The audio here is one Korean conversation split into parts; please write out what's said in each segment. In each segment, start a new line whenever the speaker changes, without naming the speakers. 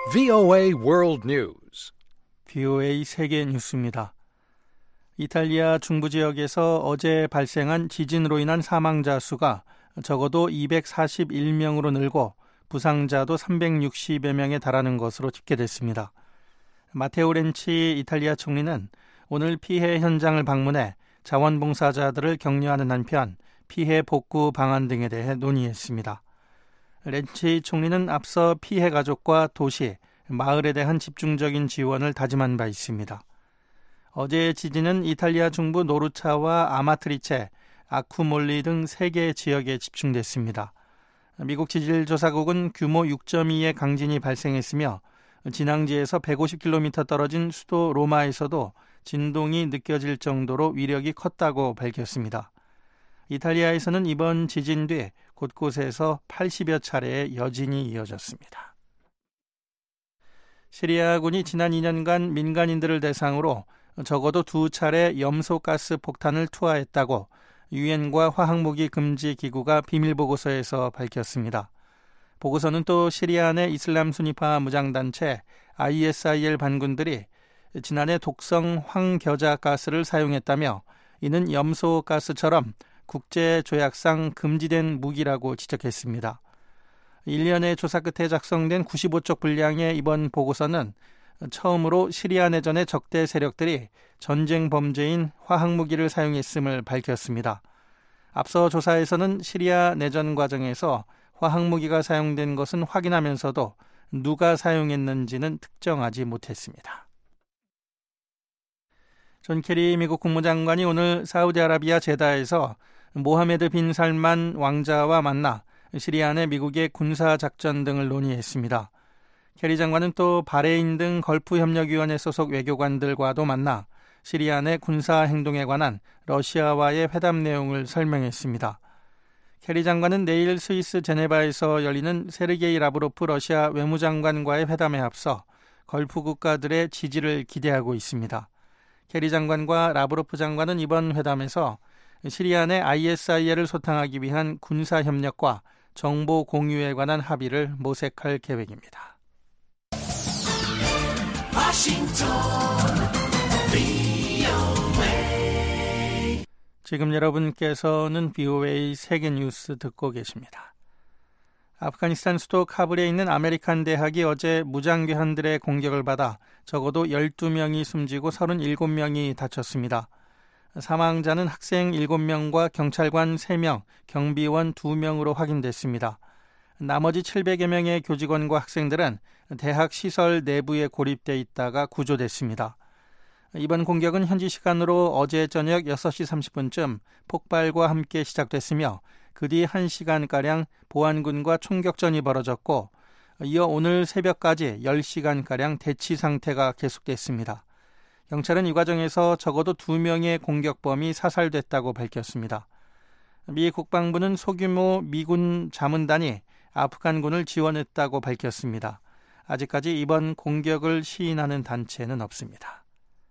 VOA World News.
VOA 세계 뉴스입니다. 이탈리아 중부 지역에서 어제 발생한 지진으로 인한 사망자 수가 적어도 241명으로 늘고 부상자도 360여 명에 달하는 것으로 집계됐습니다. 마테오 렌치 이탈리아 총리는 오늘 피해 현장을 방문해 자원봉사자들을 격려하는 한편 피해 복구 방안 등에 대해 논의했습니다. 렌치 총리는 앞서 피해 가족과 도시, 마을에 대한 집중적인 지원을 다짐한 바 있습니다. 어제의 지진은 이탈리아 중부 노르차와 아마트리체, 아쿠몰리 등 3개 지역에 집중됐습니다. 미국 지질조사국은 규모 6.2의 강진이 발생했으며 진앙지에서 150km 떨어진 수도 로마에서도 진동이 느껴질 정도로 위력이 컸다고 밝혔습니다. 이탈리아에서는 이번 지진 뒤 곳곳에서 80여 차례의 여진이 이어졌습니다. 시리아군이 지난 2년간 민간인들을 대상으로 적어도 2차례 염소가스 폭탄을 투하했다고 유엔과 화학무기 금지 기구가 비밀보고서에서 밝혔습니다. 보고서는 또 시리아 내 이슬람 순위파 무장단체 ISIL 반군들이 지난해 독성 황겨자 가스를 사용했다며 이는 염소가스처럼 국제조약상 금지된 무기라고 지적했습니다. 1년의 조사 끝에 작성된 95쪽 분량의 이번 보고서는 처음으로 시리아 내전의 적대 세력들이 전쟁 범죄인 화학무기를 사용했음을 밝혔습니다. 앞서 조사에서는 시리아 내전 과정에서 화학무기가 사용된 것은 확인하면서도 누가 사용했는지는 특정하지 못했습니다. 존 케리 미국 국무장관이 오늘 사우디아라비아 제다에서 모하메드 빈 살만 왕자와 만나 시리아 내 미국의 군사작전 등을 논의했습니다. 케리 장관은 또 바레인 등 걸프협력위원회 소속 외교관들과도 만나 시리아 내 군사행동에 관한 러시아와의 회담 내용을 설명했습니다. 케리 장관은 내일 스위스 제네바에서 열리는 세르게이 라브로프 러시아 외무장관과의 회담에 앞서 걸프 국가들의 지지를 기대하고 있습니다. 케리 장관과 라브로프 장관은 이번 회담에서 시리아 내 ISIL을 소탕하기 위한 군사협력과 정보 공유에 관한 합의를 모색할 계획입니다. 지금 여러분께서는 VOA 세계 뉴스 듣고 계십니다. 아프가니스탄 수도 카불에 있는 아메리칸 대학이 어제 무장괴한들의 공격을 받아 적어도 12명이 숨지고 37명이 다쳤습니다. 사망자는 학생 7명과 경찰관 3명, 경비원 2명으로 확인됐습니다. 나머지 700여 명의 교직원과 학생들은 대학 시설 내부에 고립돼 있다가 구조됐습니다. 이번 공격은 현지 시간으로 어제 저녁 6시 30분쯤 폭발과 함께 시작됐으며 그 뒤 1시간가량 보안군과 총격전이 벌어졌고 이어 오늘 새벽까지 10시간가량 대치 상태가 계속됐습니다. 경찰은 이 과정에서 적어도 2명의 공격범이 사살됐다고 밝혔습니다. 미 국방부는 소규모 미군 자문단이 아프간군을 지원했다고 밝혔습니다. 아직까지 이번 공격을 시인하는 단체는 없습니다.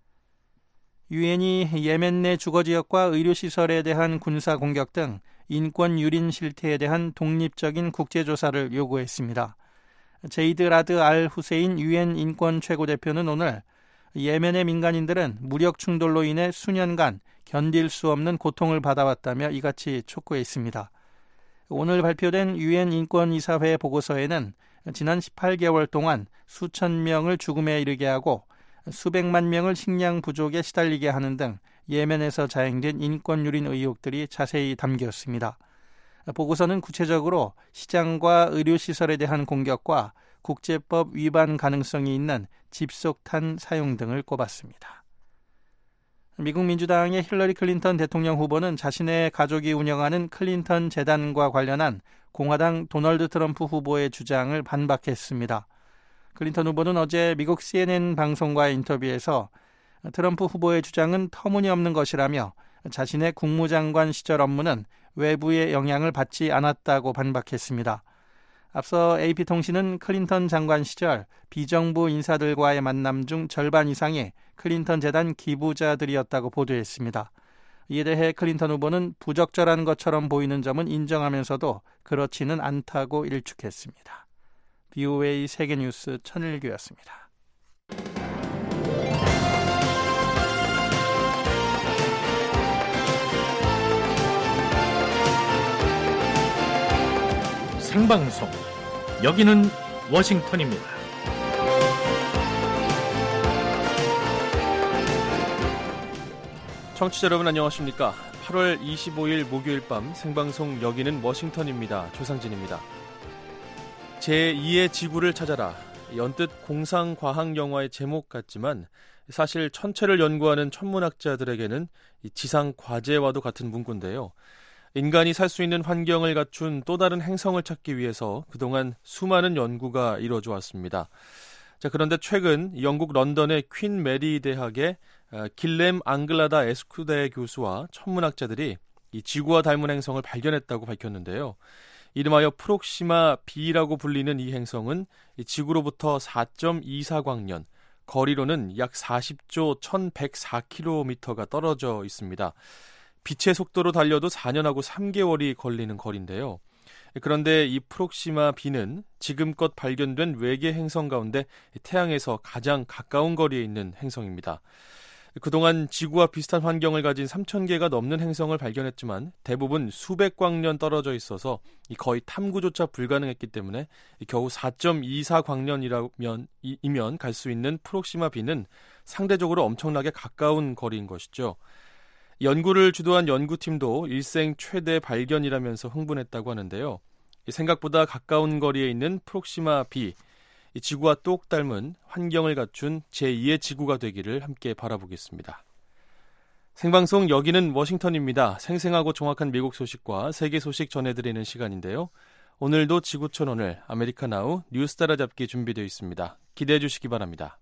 유엔이 예멘 내 주거지역과 의료시설에 대한 군사 공격 등 인권 유린 실태에 대한 독립적인 국제조사를 요구했습니다. 제이드 라드 알 후세인 유엔 인권 최고대표는 오늘 예멘의 민간인들은 무력 충돌로 인해 수년간 견딜 수 없는 고통을 받아왔다며 이같이 촉구했습니다. 오늘 발표된 유엔 인권이사회 보고서에는 지난 18개월 동안 수천 명을 죽음에 이르게 하고 수백만 명을 식량 부족에 시달리게 하는 등 예멘에서 자행된 인권 유린 의혹들이 자세히 담겼습니다. 보고서는 구체적으로 시장과 의료시설에 대한 공격과 국제법 위반 가능성이 있는 집속탄 사용 등을 꼽았습니다. 미국 민주당의 힐러리 클린턴 대통령 후보는 자신의 가족이 운영하는 클린턴 재단과 관련한 공화당 도널드 트럼프 후보의 주장을 반박했습니다. 클린턴 후보는 어제 미국 CNN 방송과의 인터뷰에서 트럼프 후보의 주장은 터무니없는 것이라며 자신의 국무장관 시절 업무는 외부의 영향을 받지 않았다고 반박했습니다. 앞서 AP통신은 클린턴 장관 시절 비정부 인사들과의 만남 중 절반 이상이 클린턴 재단 기부자들이었다고 보도했습니다. 이에 대해 클린턴 후보는 부적절한 것처럼 보이는 점은 인정하면서도 그렇지는 않다고 일축했습니다. BOA 세계뉴스 천일규였습니다.
생방송 여기는 워싱턴입니다.
청취자 여러분 안녕하십니까? 8월 25일 목요일 밤 생방송 여기는 워싱턴입니다. 조상진입니다. 제2의 지구를 찾아라. 연뜻 공상과학 영화의 제목 같지만 사실 천체를 연구하는 천문학자들에게는 지상 과제와도 같은 문구인데요. 인간이 살 수 있는 환경을 갖춘 또 다른 행성을 찾기 위해서 그동안 수많은 연구가 이루어져 왔습니다. 자, 그런데 최근 영국 런던의 퀸 메리 대학의 길렘 앙글라다 에스쿠데 교수와 천문학자들이 이 지구와 닮은 행성을 발견했다고 밝혔는데요. 이름하여 프록시마 B라고 불리는 이 행성은 지구로부터 4.24광년, 거리로는 약 40조 1104km가 떨어져 있습니다. 빛의 속도로 달려도 4년하고 3개월이 걸리는 거리인데요. 그런데 이 프록시마 B는 지금껏 발견된 외계 행성 가운데 태양에서 가장 가까운 거리에 있는 행성입니다. 그동안 지구와 비슷한 환경을 가진 3,000개가 넘는 행성을 발견했지만 대부분 수백 광년 떨어져 있어서 거의 탐구조차 불가능했기 때문에 겨우 4.24광년이면 갈 수 있는 프록시마 B는 상대적으로 엄청나게 가까운 거리인 것이죠. 연구를 주도한 연구팀도 일생 최대 발견이라면서 흥분했다고 하는데요. 생각보다 가까운 거리에 있는 프록시마 B, 지구와 똑 닮은 환경을 갖춘 제2의 지구가 되기를 함께 바라보겠습니다. 생방송 여기는 워싱턴입니다. 생생하고 정확한 미국 소식과 세계 소식 전해드리는 시간인데요. 오늘도 지구촌 오늘 아메리카나우 뉴스 따라잡기 준비되어 있습니다. 기대해 주시기 바랍니다.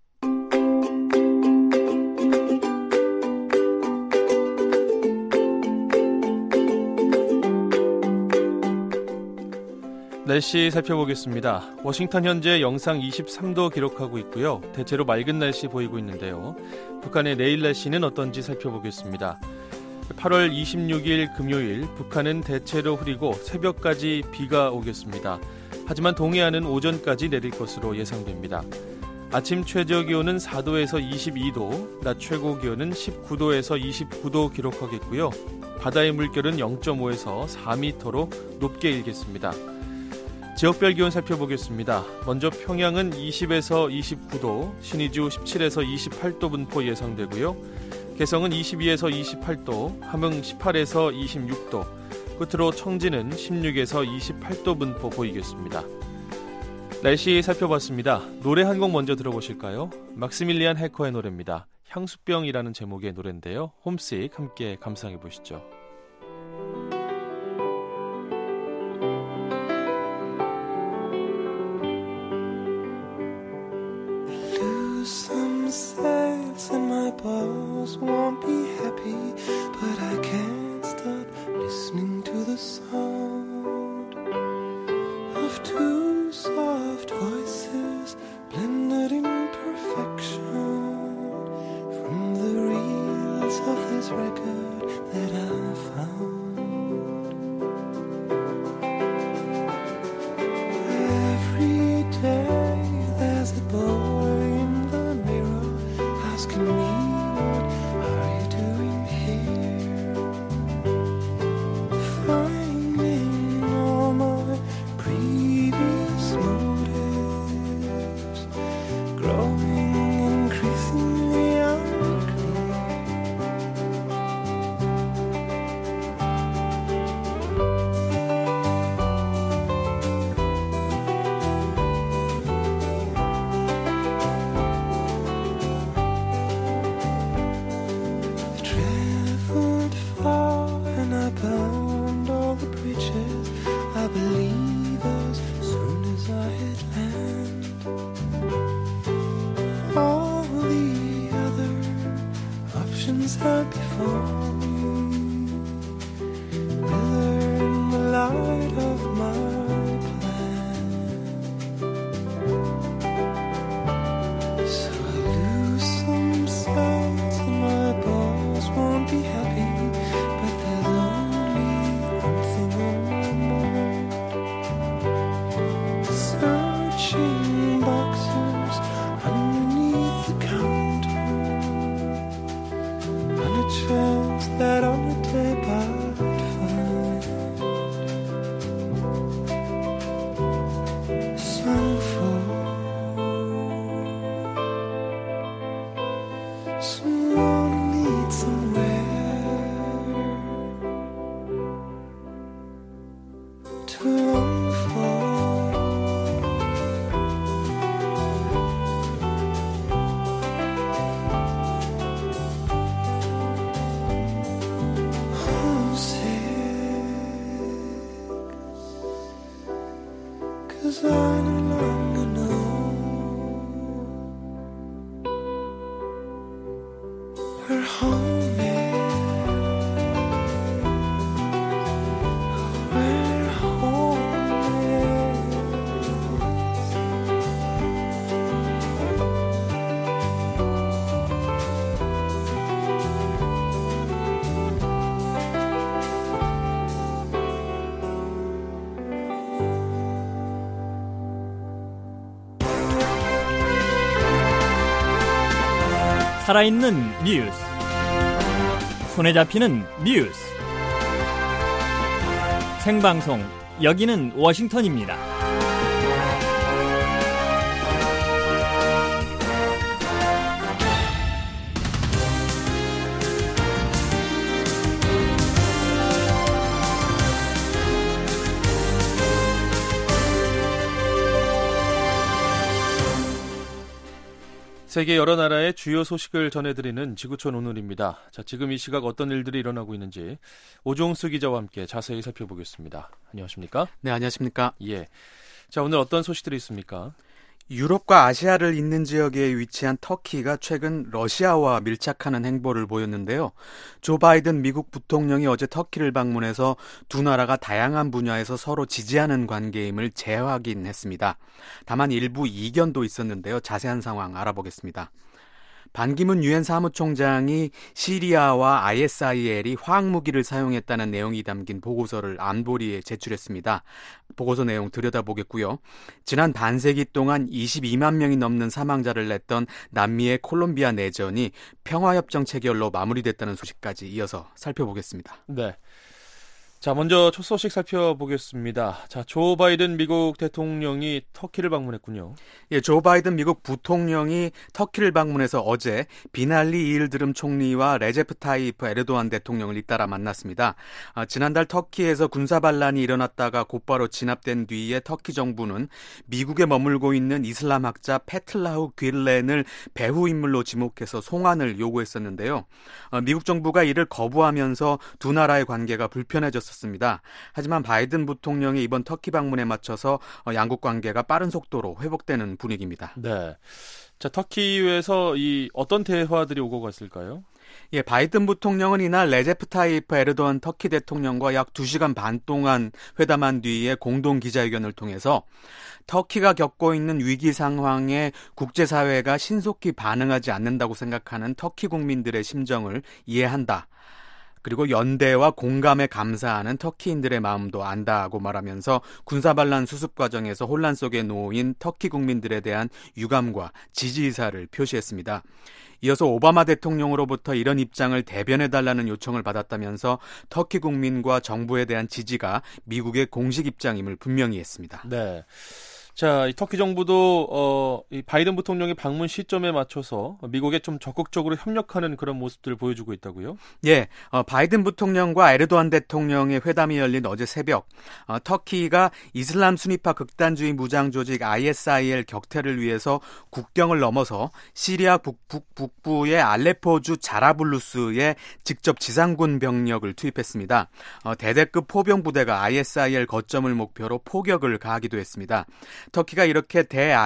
날씨 살펴보겠습니다. 워싱턴 현재 영상 23도 기록하고 있고요. 대체로 맑은 날씨 보이고 있는데요. 북한의 내일 날씨는 어떤지 살펴보겠습니다. 8월 26일 금요일 북한은 대체로 흐리고 새벽까지 비가 오겠습니다. 하지만 동해안은 오전까지 내릴 것으로 예상됩니다. 아침 최저 기온은 4도에서 22도, 낮 최고 기온은 19도에서 29도 기록하겠고요. 바다의 물결은 0.5에서 4m로 높게 일겠습니다. 지역별 기온 살펴보겠습니다. 먼저 평양은 20에서 29도, 신의주 17에서 28도 분포 예상되고요. 개성은 22에서 28도, 함흥 18에서 26도, 끝으로 청진은 16에서 28도 분포 보이겠습니다. 날씨 살펴봤습니다. 노래 한 곡 먼저 들어보실까요? 막시밀리안 해커의 노래입니다. 향수병이라는 제목의 노래인데요. 홈식 함께 감상해 보시죠.
Some sails and my bows won't be happy, but I can't stop listening to the sound of two soft voices blended in perfection from the reels of this record that I've to long for. Cause I no longer know where home is, where home is.
살아있는 뉴스, 손에 잡히는 뉴스, 생방송, 여기는 워싱턴입니다.
세계 여러 나라의 주요 소식을 전해드리는 지구촌 오늘입니다. 자, 지금 이 시각 어떤 일들이 일어나고 있는지 오종수 기자와 함께 자세히 살펴보겠습니다. 안녕하십니까?
네, 안녕하십니까?
예. 자, 오늘 어떤 소식들이 있습니까?
유럽과 아시아를 잇는 지역에 위치한 터키가 최근 러시아와 밀착하는 행보를 보였는데요. 조 바이든 미국 부통령이 어제 터키를 방문해서 두 나라가 다양한 분야에서 서로 지지하는 관계임을 재확인했습니다. 다만 일부 이견도 있었는데요. 자세한 상황 알아보겠습니다. 반기문 유엔 사무총장이 시리아와 ISIL이 화학무기를 사용했다는 내용이 담긴 보고서를 안보리에 제출했습니다. 보고서 내용 들여다보겠고요. 지난 반세기 동안 22만 명이 넘는 사망자를 냈던 남미의 콜롬비아 내전이 평화협정 체결로 마무리됐다는 소식까지 이어서 살펴보겠습니다.
네. 자, 먼저 첫 소식 살펴보겠습니다. 자, 조 바이든 미국 대통령이 터키를 방문했군요.
예, 조 바이든 미국 부통령이 터키를 방문해서 어제 비날리 이일드름 총리와 레제프 타이프 에르도안 대통령을 잇따라 만났습니다. 지난달 터키에서 군사 반란이 일어났다가 곧바로 진압된 뒤에 터키 정부는 미국에 머물고 있는 이슬람 학자 페틀라후 귤렌을 배후 인물로 지목해서 송환을 요구했었는데요. 미국 정부가 이를 거부하면서 두 나라의 관계가 불편해졌습니다. 하지만 바이든 부통령의 이번 터키 방문에 맞춰서 양국 관계가 빠른 속도로 회복되는 분위기입니다.
네. 자, 터키에서 어떤 대화들이 오고 갔을까요?
예, 바이든 부통령은 이날 레제프 타이프 에르도안 터키 대통령과 약 2시간 반 동안 회담한 뒤에 공동 기자회견을 통해서 터키가 겪고 있는 위기 상황에 국제사회가 신속히 반응하지 않는다고 생각하는 터키 국민들의 심정을 이해한다. 그리고 연대와 공감에 감사하는 터키인들의 마음도 안다고 말하면서 군사반란 수습 과정에서 혼란 속에 놓인 터키 국민들에 대한 유감과 지지의사를 표시했습니다. 이어서 오바마 대통령으로부터 이런 입장을 대변해달라는 요청을 받았다면서 터키 국민과 정부에 대한 지지가 미국의 공식 입장임을 분명히 했습니다.
네. 자, 이 터키 정부도 이 바이든 부통령의 방문 시점에 맞춰서 미국에 좀 적극적으로 협력하는 그런 모습들을 보여주고 있다고요?
예, 바이든 부통령과 에르도안 대통령의 회담이 열린 어제 새벽, 터키가 이슬람 순위파 극단주의 무장 조직 ISIL 격퇴를 위해서 국경을 넘어서 시리아 북부의 알레포주 자라블루스에 직접 지상군 병력을 투입했습니다. 대대급 포병 부대가 ISIL 거점을 목표로 포격을 가하기도 했습니다. 터키가 이렇게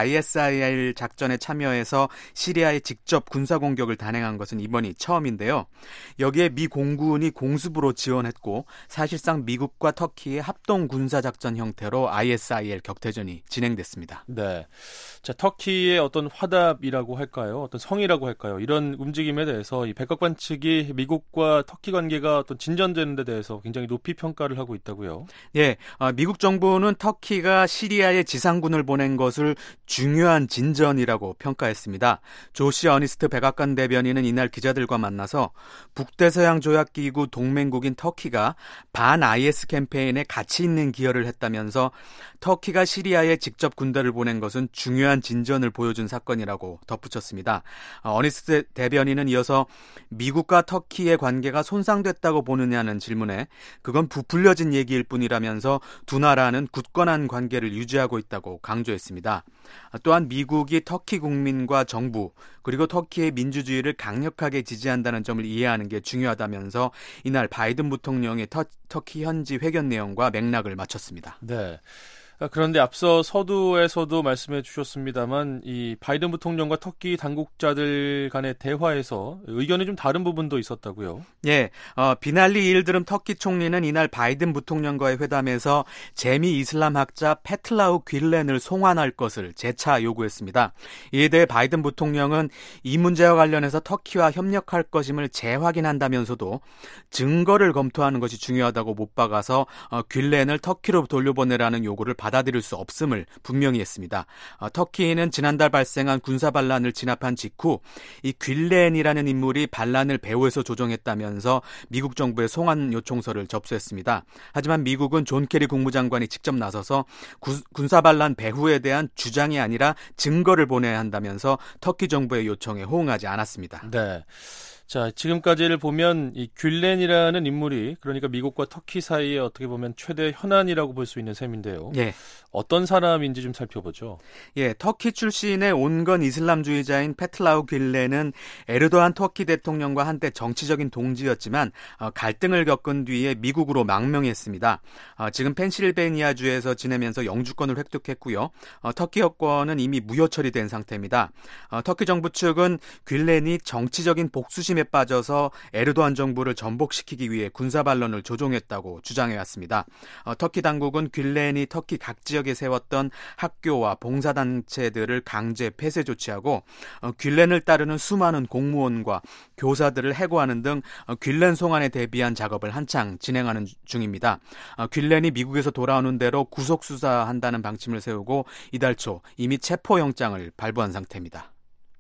대-ISIL 작전에 참여해서 시리아에 직접 군사 공격을 단행한 것은 이번이 처음인데요. 여기에 미 공군이 공습으로 지원했고 사실상 미국과 터키의 합동 군사작전 형태로 ISIL 격퇴전이 진행됐습니다.
네. 자, 터키의 어떤 화답이라고 할까요? 어떤 성의라고 할까요? 이런 움직임에 대해서 이 백악관 측이 미국과 터키 관계가 어떤 진전되는 데 대해서 굉장히 높이 평가를 하고 있다고요?
예, 미국 정부는 터키가 시리아의 지상군 장군을 보낸 것을 중요한 진전이라고 평가했습니다. 조시 어니스트 백악관 대변인은 이날 기자들과 만나서 북대서양 조약기구 동맹국인 터키가 반 IS 캠페인에 가치 있는 기여를 했다면서 터키가 시리아에 직접 군대를 보낸 것은 중요한 진전을 보여준 사건이라고 덧붙였습니다. 어니스트 대변인은 이어서 미국과 터키의 관계가 손상됐다고 보느냐는 질문에 그건 부풀려진 얘기일 뿐이라면서 두 나라는 굳건한 관계를 유지하고 있다고 강조했습니다. 또한 미국이 터키 국민과 정부 그리고 터키의 민주주의를 강력하게 지지한다는 점을 이해하는 게 중요하다면서 이날 바이든 부통령의 터키 현지 회견 내용과 맥락을 맞췄습니다.
네. 그런데 앞서 서두에서도 말씀해 주셨습니다만 이 바이든 부통령과 터키 당국자들 간의 대화에서 의견이 좀 다른 부분도 있었다고요?
예, 비날리 일드름 터키 총리는 이날 바이든 부통령과의 회담에서 재미 이슬람 학자 페틀라우 퀼렌을 송환할 것을 재차 요구했습니다. 이에 대해 바이든 부통령은 이 문제와 관련해서 터키와 협력할 것임을 재확인한다면서도 증거를 검토하는 것이 중요하다고 못 박아서 퀼렌을 터키로 돌려보내라는 요구를 받아들일 수 없음을 분명히 했습니다. 터키는 지난달 발생한 군사 반란을 진압한 직후 이 퀼렌이라는 인물이 반란을 배후에서 조종했다면서 미국 정부에 송환 요청서를 접수했습니다. 하지만 미국은 존 케리 국무장관이 직접 나서서 군사 반란 배후에 대한 주장이 아니라 증거를 보내야 한다면서 터키 정부의 요청에 호응하지 않았습니다.
네. 자, 지금까지를 보면 이 퀼렌이라는 인물이 그러니까 미국과 터키 사이에 어떻게 보면 최대 현안이라고 볼 수 있는 셈인데요.
예.
어떤 사람인지 좀 살펴보죠.
예, 터키 출신의 온건 이슬람주의자인 페틀라우 퀼렌은 에르도안 터키 대통령과 한때 정치적인 동지였지만 갈등을 겪은 뒤에 미국으로 망명했습니다. 지금 펜실베니아주에서 지내면서 영주권을 획득했고요. 터키 여권은 이미 무효 처리된 상태입니다. 터키 정부 측은 퀼렌이 정치적인 복수심에 빠져서 에르도안 정부를 전복시키기 위해 군사 반란을 조종했다고 주장해왔습니다. 터키 당국은 퀼렌이 터키 각 지역에 세웠던 학교와 봉사단체들을 강제 폐쇄 조치하고 퀼렌을 따르는 수많은 공무원과 교사들을 해고하는 등 퀼렌 송환에 대비한 작업을 한창 진행하는 중입니다. 퀼렌이 미국에서 돌아오는 대로 구속 수사한다는 방침을 세우고 이달 초 이미 체포영장을 발부한 상태입니다.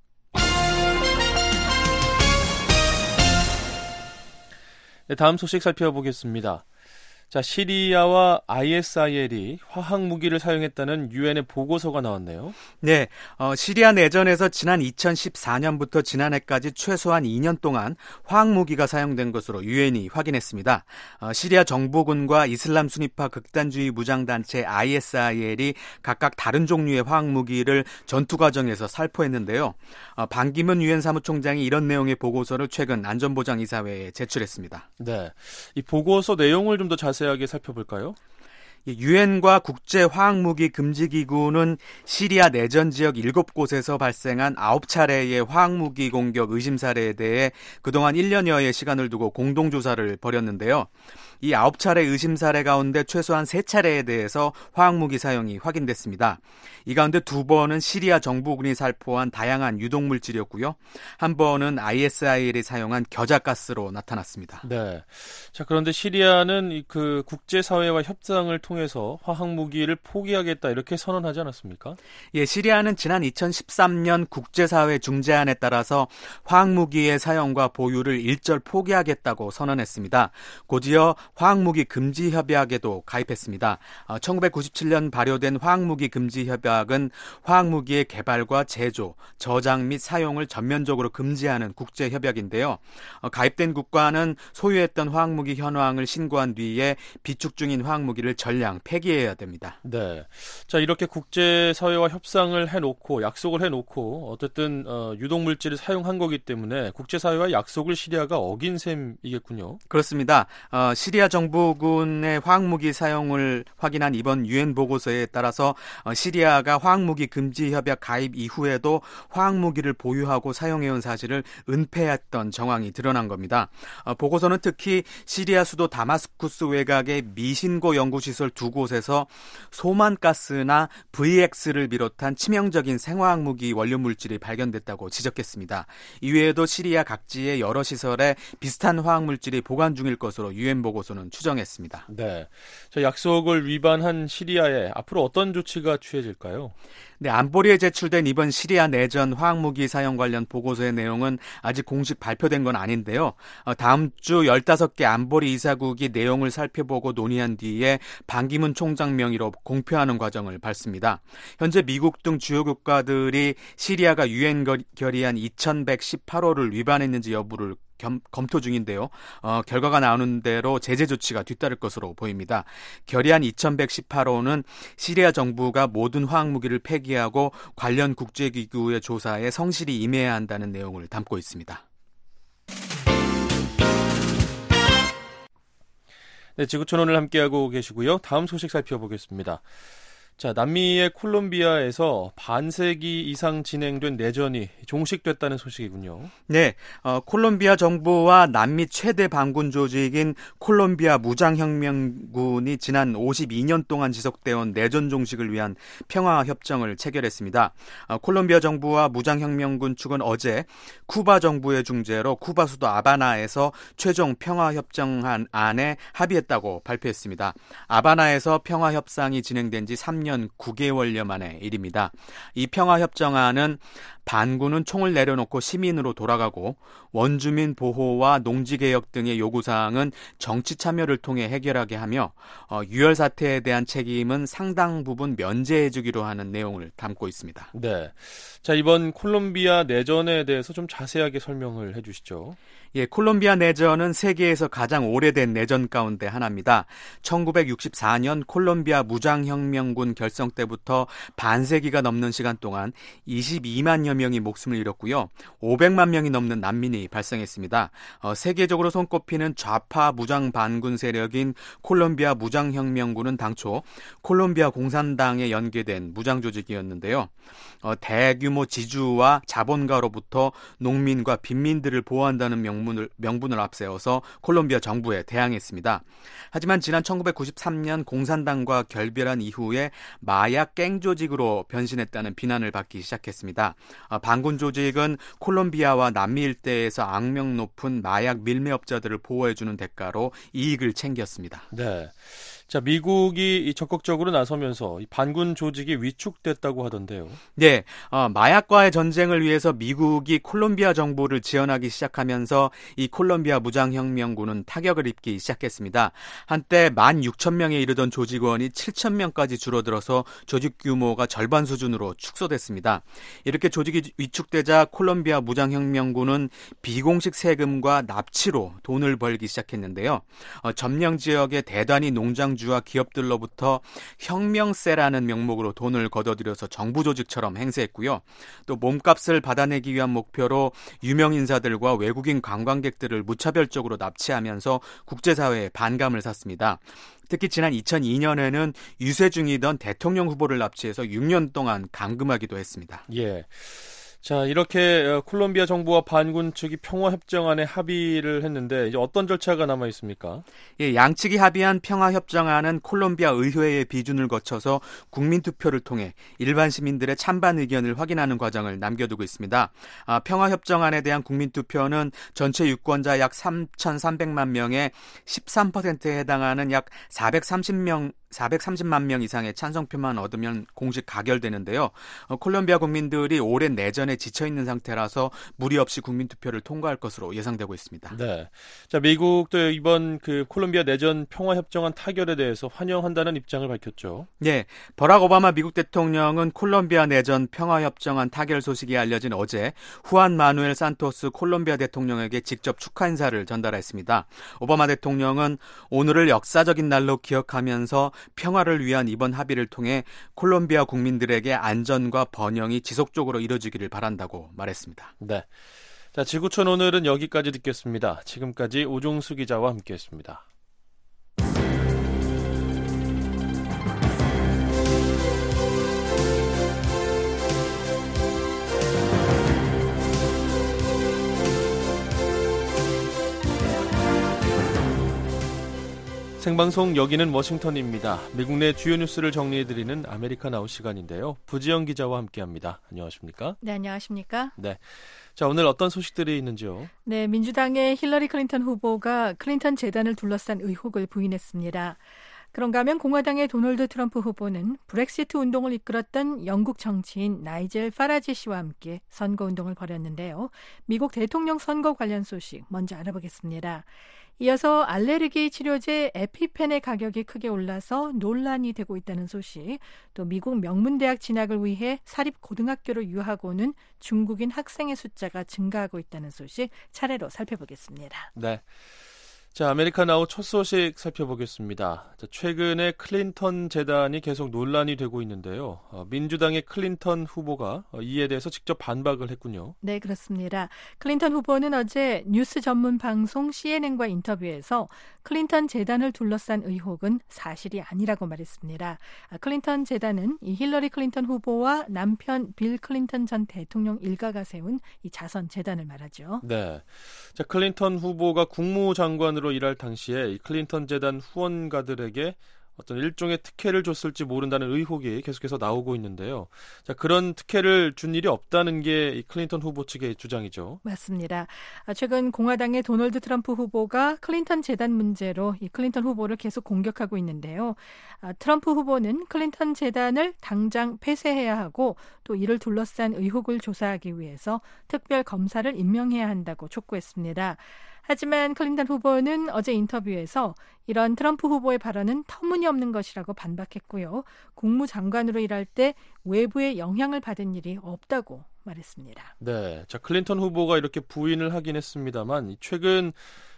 네, 다음 소식 살펴보겠습니다. 자, 시리아와 ISIL이 화학 무기를 사용했다는 유엔의 보고서가 나왔네요.
네, 시리아 내전에서 지난 2014년부터 지난해까지 최소한 2년 동안 화학 무기가 사용된 것으로 유엔이 확인했습니다. 시리아 정부군과 이슬람 순위파 극단주의 무장단체 ISIL이 각각 다른 종류의 화학 무기를 전투 과정에서 살포했는데요. 반기문 유엔 사무총장이 이런 내용의 보고서를 최근 안전보장이사회에 제출했습니다.
네, 이 보고서 내용을 좀 더 자세하게 살펴볼까요?
유엔과 국제화학무기 금지기구는 시리아 내전 지역 7곳에서 발생한 9차례의 화학무기 공격 의심 사례에 대해 그동안 1년여의 시간을 두고 공동조사를 벌였는데요. 이 9차례 의심 사례 가운데 최소한 3차례에 대해서 화학무기 사용이 확인됐습니다. 이 가운데 2번은 시리아 정부군이 살포한 다양한 유독물질이었고요. 한 번은 ISIL이 사용한 겨자가스로 나타났습니다.
네. 자, 그런데 시리아는 그 국제사회와 협상을 통해서 화학무기를 포기하겠다 이렇게 선언하지 않았습니까?
예, 시리아는 지난 2013년 국제사회 중재안에 따라서 화학무기의 사용과 보유를 일절 포기하겠다고 선언했습니다. 곧이어 화학무기 금지 협약에도 가입했습니다. 1997년 발효된 화학무기 금지 협약은 화학무기의 개발과 제조, 저장 및 사용을 전면적으로 금지하는 국제 협약인데요. 가입된 국가는 소유했던 화학무기 현황을 신고한 뒤에 비축 중인 화학무기를 전량 폐기해야 됩니다.
네. 자, 이렇게 국제사회와 협상을 해놓고 약속을 해놓고 어쨌든 유독물질을 사용한 거기 때문에 국제사회와 약속을 시리아가 어긴 셈이겠군요.
그렇습니다. 시리아 정부군의 화학무기 사용을 확인한 이번 유엔 보고서에 따라서 시리아가 화학무기 금지 협약 가입 이후에도 화학무기를 보유하고 사용해온 사실을 은폐했던 정황이 드러난 겁니다. 보고서는 특히 시리아 수도 다마스쿠스 외곽의 미신고 연구시설 두 곳에서 소만가스나 VX를 비롯한 치명적인 생화학무기 원료 물질이 발견됐다고 지적했습니다. 이외에도 시리아 각지의 여러 시설에 비슷한 화학물질이 보관 중일 것으로 유엔 보고서는 추정했습니다.
네, 자, 약속을 위반한 시리아에 앞으로 어떤 조치가 취해질까요?
네, 안보리에 제출된 이번 시리아 내전 화학무기 사용 관련 보고서의 내용은 아직 공식 발표된 건 아닌데요. 다음 주 15개 안보리 이사국이 내용을 살펴보고 논의한 뒤에 반기문 총장 명의로 공표하는 과정을 밟습니다. 현재 미국 등 주요 국가들이 시리아가 유엔 결의안 2118호를 위반했는지 여부를 검토 중인데요. 결과가 나오는 대로 제재 조치가 뒤따를 것으로 보입니다. 결의안 2118호는 시리아 정부가 모든 화학무기를 폐기하고 관련 국제기구의 조사에 성실히 임해야 한다는 내용을 담고 있습니다.
네, 지구촌 오늘 함께하고 계시고요. 다음 소식 살펴보겠습니다. 자, 남미의 콜롬비아에서 반세기 이상 진행된 내전이 종식됐다는 소식이군요.
네, 콜롬비아 정부와 남미 최대 반군 조직인 콜롬비아 무장혁명군이 지난 52년 동안 지속되어온 내전 종식을 위한 평화협정을 체결했습니다. 콜롬비아 정부와 무장혁명군 측은 어제 쿠바 정부의 중재로 쿠바 수도 아바나에서 최종 평화협정안에 합의했다고 발표했습니다. 아바나에서 평화협상이 진행된 지 3년 9개월여 만의 일입니다. 이 평화협정안은 반군은 총을 내려놓고 시민으로 돌아가고 원주민 보호와 농지개혁 등의 요구사항은 정치 참여를 통해 해결하게 하며 유혈 사태에 대한 책임은 상당 부분 면제해주기로 하는 내용을 담고 있습니다.
네, 자, 이번 콜롬비아 내전에 대해서 좀 자세하게 설명을 해주시죠.
예, 콜롬비아 내전은 세계에서 가장 오래된 내전 가운데 하나입니다. 1964년 콜롬비아 무장혁명군 결성 때부터 반세기가 넘는 시간 동안 22만여 명이 목숨을 잃었고요. 500만 명이 넘는 난민이 발생했습니다. 세계적으로 손꼽히는 좌파 무장 반군 세력인 콜롬비아 무장혁명군은 당초 콜롬비아 공산당에 연계된 무장 조직이었는데요. 대규모 지주와 자본가로부터 농민과 빈민들을 보호한다는 명분을 앞세워서 콜롬비아 정부에 대항했습니다. 하지만 지난 1993년 공산당과 결별한 이후에 마약 갱 조직으로 변신했다는 비난을 받기 시작했습니다. 반군 조직은 콜롬비아와 남미 일대에서 악명 높은 마약 밀매업자들을 보호해주는 대가로 이익을 챙겼습니다.
네. 자, 미국이 적극적으로 나서면서 이 반군 조직이 위축됐다고 하던데요.
네, 마약과의 전쟁을 위해서 미국이 콜롬비아 정부를 지원하기 시작하면서 이 콜롬비아 무장혁명군은 타격을 입기 시작했습니다. 한때 16,000명에 이르던 조직원이 7,000명까지 줄어들어서 조직 규모가 절반 수준으로 축소됐습니다. 이렇게 조직이 위축되자 콜롬비아 무장혁명군은 비공식 세금과 납치로 돈을 벌기 시작했는데요. 점령 지역의 대단히 농장주와 기업들로부터 혁명세라는 명목으로 돈을 걷어들여서 정부 조직처럼 행세했고요. 또 몸값을 받아내기 위한 목표로 유명 인사들과 외국인 관광객들을 무차별적으로 납치하면서 국제사회에 반감을 샀습니다. 특히 지난 2002년에는 유세 중이던 대통령 후보를 납치해서 6년 동안 감금하기도 했습니다.
예. 자, 이렇게 콜롬비아 정부와 반군 측이 평화협정안에 합의를 했는데 이제 어떤 절차가 남아 있습니까?
예, 양측이 합의한 평화협정안은 콜롬비아 의회의 비준을 거쳐서 국민투표를 통해 일반 시민들의 찬반 의견을 확인하는 과정을 남겨두고 있습니다. 평화협정안에 대한 국민투표는 전체 유권자 약 3,300만 명의 13%에 해당하는 약 430만 명 이상의 찬성표만 얻으면 공식 가결되는데요. 콜롬비아 국민들이 오랜 내전에 지쳐있는 상태라서 무리 없이 국민투표를 통과할 것으로 예상되고 있습니다.
네. 자, 미국도 이번 콜롬비아 내전 평화협정안 타결에 대해서 환영한다는 입장을 밝혔죠.
네. 버락 오바마 미국 대통령은 콜롬비아 내전 평화협정안 타결 소식이 알려진 어제 후안 마누엘 산토스 콜롬비아 대통령에게 직접 축하 인사를 전달했습니다. 오바마 대통령은 오늘을 역사적인 날로 기억하면서 평화를 위한 이번 합의를 통해 콜롬비아 국민들에게 안전과 번영이 지속적으로 이루어지기를 바란다고 말했습니다.
네. 자, 지구촌 오늘은 여기까지 듣겠습니다. 지금까지 오종수 기자와 함께했습니다. 생방송 여기는 워싱턴입니다. 미국 내 주요 뉴스를 정리해드리는 아메리카 나우 시간인데요. 부지영 기자와 함께합니다. 안녕하십니까?
네, 안녕하십니까?
네. 자, 오늘 어떤 소식들이 있는지요?
네, 민주당의 힐러리 클린턴 후보가 클린턴 재단을 둘러싼 의혹을 부인했습니다. 그런가 하면 공화당의 도널드 트럼프 후보는 브렉시트 운동을 이끌었던 영국 정치인 나이젤 파라지 씨와 함께 선거운동을 벌였는데요. 미국 대통령 선거 관련 소식 먼저 알아보겠습니다. 이어서 알레르기 치료제 에피펜의 가격이 크게 올라서 논란이 되고 있다는 소식, 또 미국 명문대학 진학을 위해 사립고등학교로 유학 오는 중국인 학생의 숫자가 증가하고 있다는 소식 차례로 살펴보겠습니다.
네. 자, 아메리카 나우 첫 소식 살펴보겠습니다. 자, 최근에 클린턴 재단이 계속 논란이 되고 있는데요. 민주당의 클린턴 후보가 이에 대해서 직접 반박을 했군요.
네, 그렇습니다. 클린턴 후보는 어제 뉴스 전문 방송 CNN과 인터뷰에서 클린턴 재단을 둘러싼 의혹은 사실이 아니라고 말했습니다. 클린턴 재단은 이 힐러리 클린턴 후보와 남편 빌 클린턴 전 대통령 일가가 세운 이 자선 재단을 말하죠.
네. 자, 클린턴 후보가 국무장관으로 일할 당시에 이 클린턴 재단 후원가들에게 어떤 일종의 특혜를 줬을지 모른다는 의혹이 계속해서 나오고 있는데요. 자, 그런 특혜를 준 일이 없다는 게 이 클린턴 후보 측의 주장이죠.
맞습니다. 최근 공화당의 도널드 트럼프 후보가 클린턴 재단 문제로 이 클린턴 후보를 계속 공격하고 있는데요. 트럼프 후보는 클린턴 재단을 당장 폐쇄해야 하고 또 이를 둘러싼 의혹을 조사하기 위해서 특별 검사를 임명해야 한다고 촉구했습니다. 하지만 클린턴 후보는 어제 인터뷰에서 이런 트럼프 후보의 발언은 터무니없는 것이라고 반박했고요. 국무장관으로 일할 때 외부의 영향을 받은 일이 없다고 말했습니다.
네, 자, 클린턴 후보가 이렇게 부인을 하긴 했습니다만 최근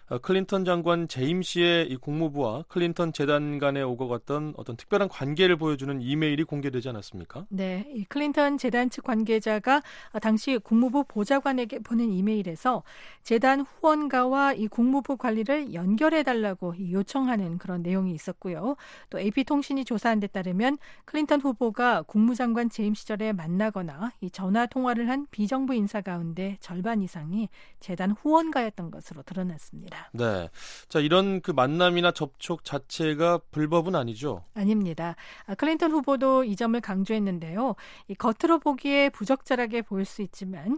클린턴 장관 재임 시에 이 국무부와 클린턴 재단 간에 오고 갔던 어떤 특별한 관계를 보여주는 이메일이 공개되지 않았습니까?
네, 이 클린턴 재단 측 관계자가 당시 국무부 보좌관에게 보낸 이메일에서 재단 후원가와 이 국무부 관리를 연결해달라고 요청하는 그런 내용이 있었고요. 또 AP통신이 조사한 데 따르면 클린턴 후보가 국무장관 재임 시절에 만나거나 이 전화 통화를 한 비정부 인사 가운데 절반 이상이 재단 후원가였던 것으로 드러났습니다.
네, 자, 이런 그 만남이나 접촉 자체가 불법은 아니죠?
아닙니다. 클린턴 후보도 이 점을 강조했는데요. 이 겉으로 보기에 부적절하게 보일 수 있지만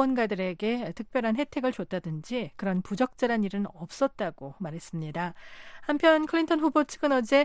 후원가들에게 특별한 혜택을 줬다든지 그런 부적절한 일은 없었다고 말했습니다. 한편 클린턴 후보 측은 어제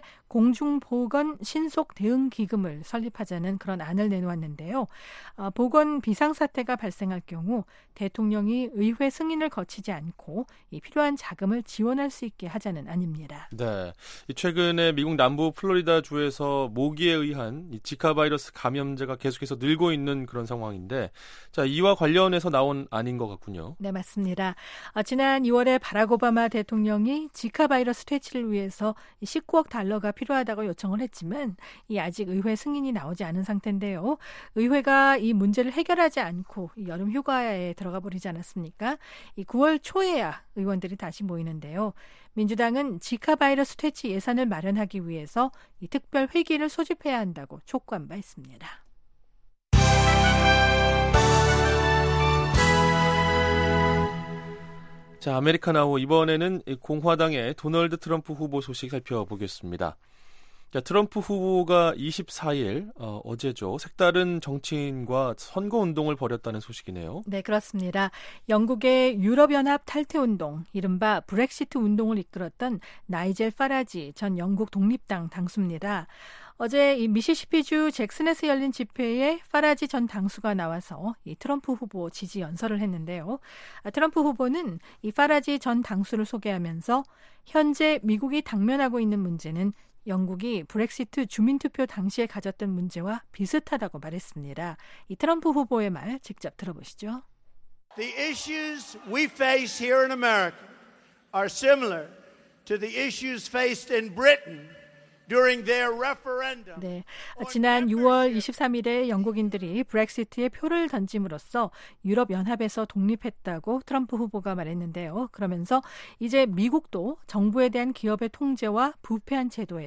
공중보건 신속 대응 기금을 설립하자는 그런 안을 내놓았는데요. 보건 비상사태가 발생할 경우 대통령이 의회 승인을 거치지 않고 이 필요한 자금을 지원할 수 있게 하자는 안입니다.
네, 최근에 미국 남부 플로리다 주에서 모기에 의한 이 지카 바이러스 감염자가 계속해서 늘고 있는 그런 상황인데, 자, 이와 관련해서 나온 안인 것 같군요.
네, 맞습니다. 지난 2월에 바락 오바마 대통령이 지카 바이러스 퇴치를 위해서 19억 달러가 필요하다고 요청을 했지만 이 아직 의회 승인이 나오지 않은 상태인데요. 의회가 이 문제를 해결하지 않고 이 여름 휴가에 들어가 버리지 않았습니까? 이 9월 초에야 의원들이 다시 모이는데요. 민주당은 지카 바이러스 퇴치 예산을 마련하기 위해서 이 특별 회기를 소집해야 한다고 촉구한 바 있습니다.
자, 아메리카 나우 이번에는 공화당의 도널드 트럼프 후보 소식 살펴보겠습니다. 자, 트럼프 후보가 24일 어제죠. 색다른 정치인과 선거운동을 벌였다는 소식이네요.
네, 그렇습니다. 영국의 유럽연합 탈퇴운동, 이른바 브렉시트 운동을 이끌었던 나이젤 파라지 전 영국 독립당 당수입니다. 어제 이 미시시피주 잭슨에서 열린 집회에 파라지 전 당수가 나와서 이 트럼프 후보 지지 연설을 했는데요. 트럼프 후보는 이 파라지 전 당수를 소개하면서 현재 미국이 당면하고 있는 문제는 영국이 브렉시트 주민투표 당시에 가졌던 문제와 비슷하다고 말했습니다. 이 트럼프 후보의 말 직접 들어보시죠.
The issues we face here in America are similar to the issues faced in Britain during their referendum.
네, 지난 6월 23일에 영국인들이 브렉시트에 표를 던짐으로써 유럽연합에서 독립했다고 트럼프 후보가 말했는데요. 그러면서 이제 미국도 정부에 대한 기업의 통제와 부패한 제도에서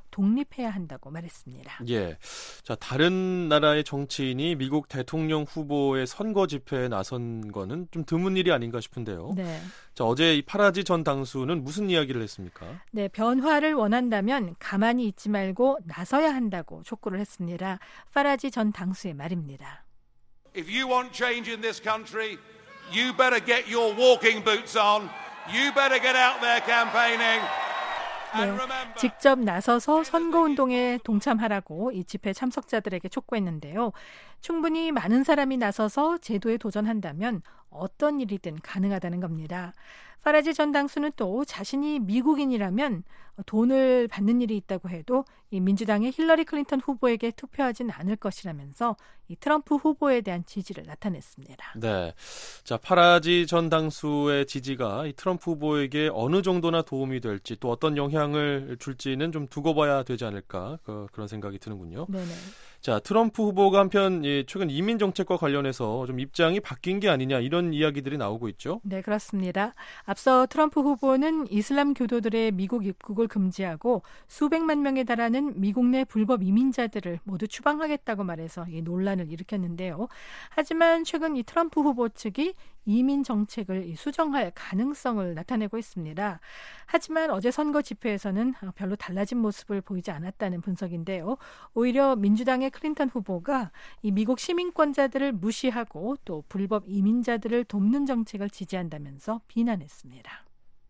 독립해야 한다고 말했습니다.
예. 자, 다른 나라의 정치인이 미국 대통령 후보의 선거 집회에 나선 거는 좀 드문 일이 아닌가 싶은데요.
네.
자, 어제 이 파라지 전 당수는 무슨 이야기를 했습니까?
네, 변화를 원한다면 가만히 있지 말고 나서야 한다고 촉구를 했습니다. 파라지 전 당수의 말입니다.
If you want change in this country, you better get your walking boots on. You better get out there campaigning.
네, 직접 나서서 선거운동에 동참하라고 이 집회 참석자들에게 촉구했는데요. 충분히 많은 사람이 나서서 제도에 도전한다면 어떤 일이든 가능하다는 겁니다. 파라지 전 당수는 또 자신이 미국인이라면 돈을 받는 일이 있다고 해도 이 민주당의 힐러리 클린턴 후보에게 투표하진 않을 것이라면서 이 트럼프 후보에 대한 지지를 나타냈습니다.
네, 자 파라지 전 당수의 지지가 이 트럼프 후보에게 어느 정도나 도움이 될지 또 어떤 영향을 줄지는 좀 두고 봐야 되지 않을까 그런 생각이 드는군요.
네네.
자, 트럼프 후보가 한편 최근 이민 정책과 관련해서 좀 입장이 바뀐 게 아니냐 이런 이야기들이 나오고 있죠.
네, 그렇습니다. 앞서 트럼프 후보는 이슬람 교도들의 미국 입국을 금지하고 수백만 명에 달하는 미국 내 불법 이민자들을 모두 추방하겠다고 말해서 이 논란을 일으켰는데요. 하지만 최근 이 트럼프 후보 측이 이민 정책을 수정할 가능성을 나타내고 있습니다. 하지만 어제 선거 집회에서는 별로 달라진 모습을 보이지 않았다는 분석인데요. 오히려 민주당의 클린턴 후보가 이 미국 시민권자들을 무시하고 또 불법 이민자들을 돕는 정책을 지지한다면서 비난했습니다.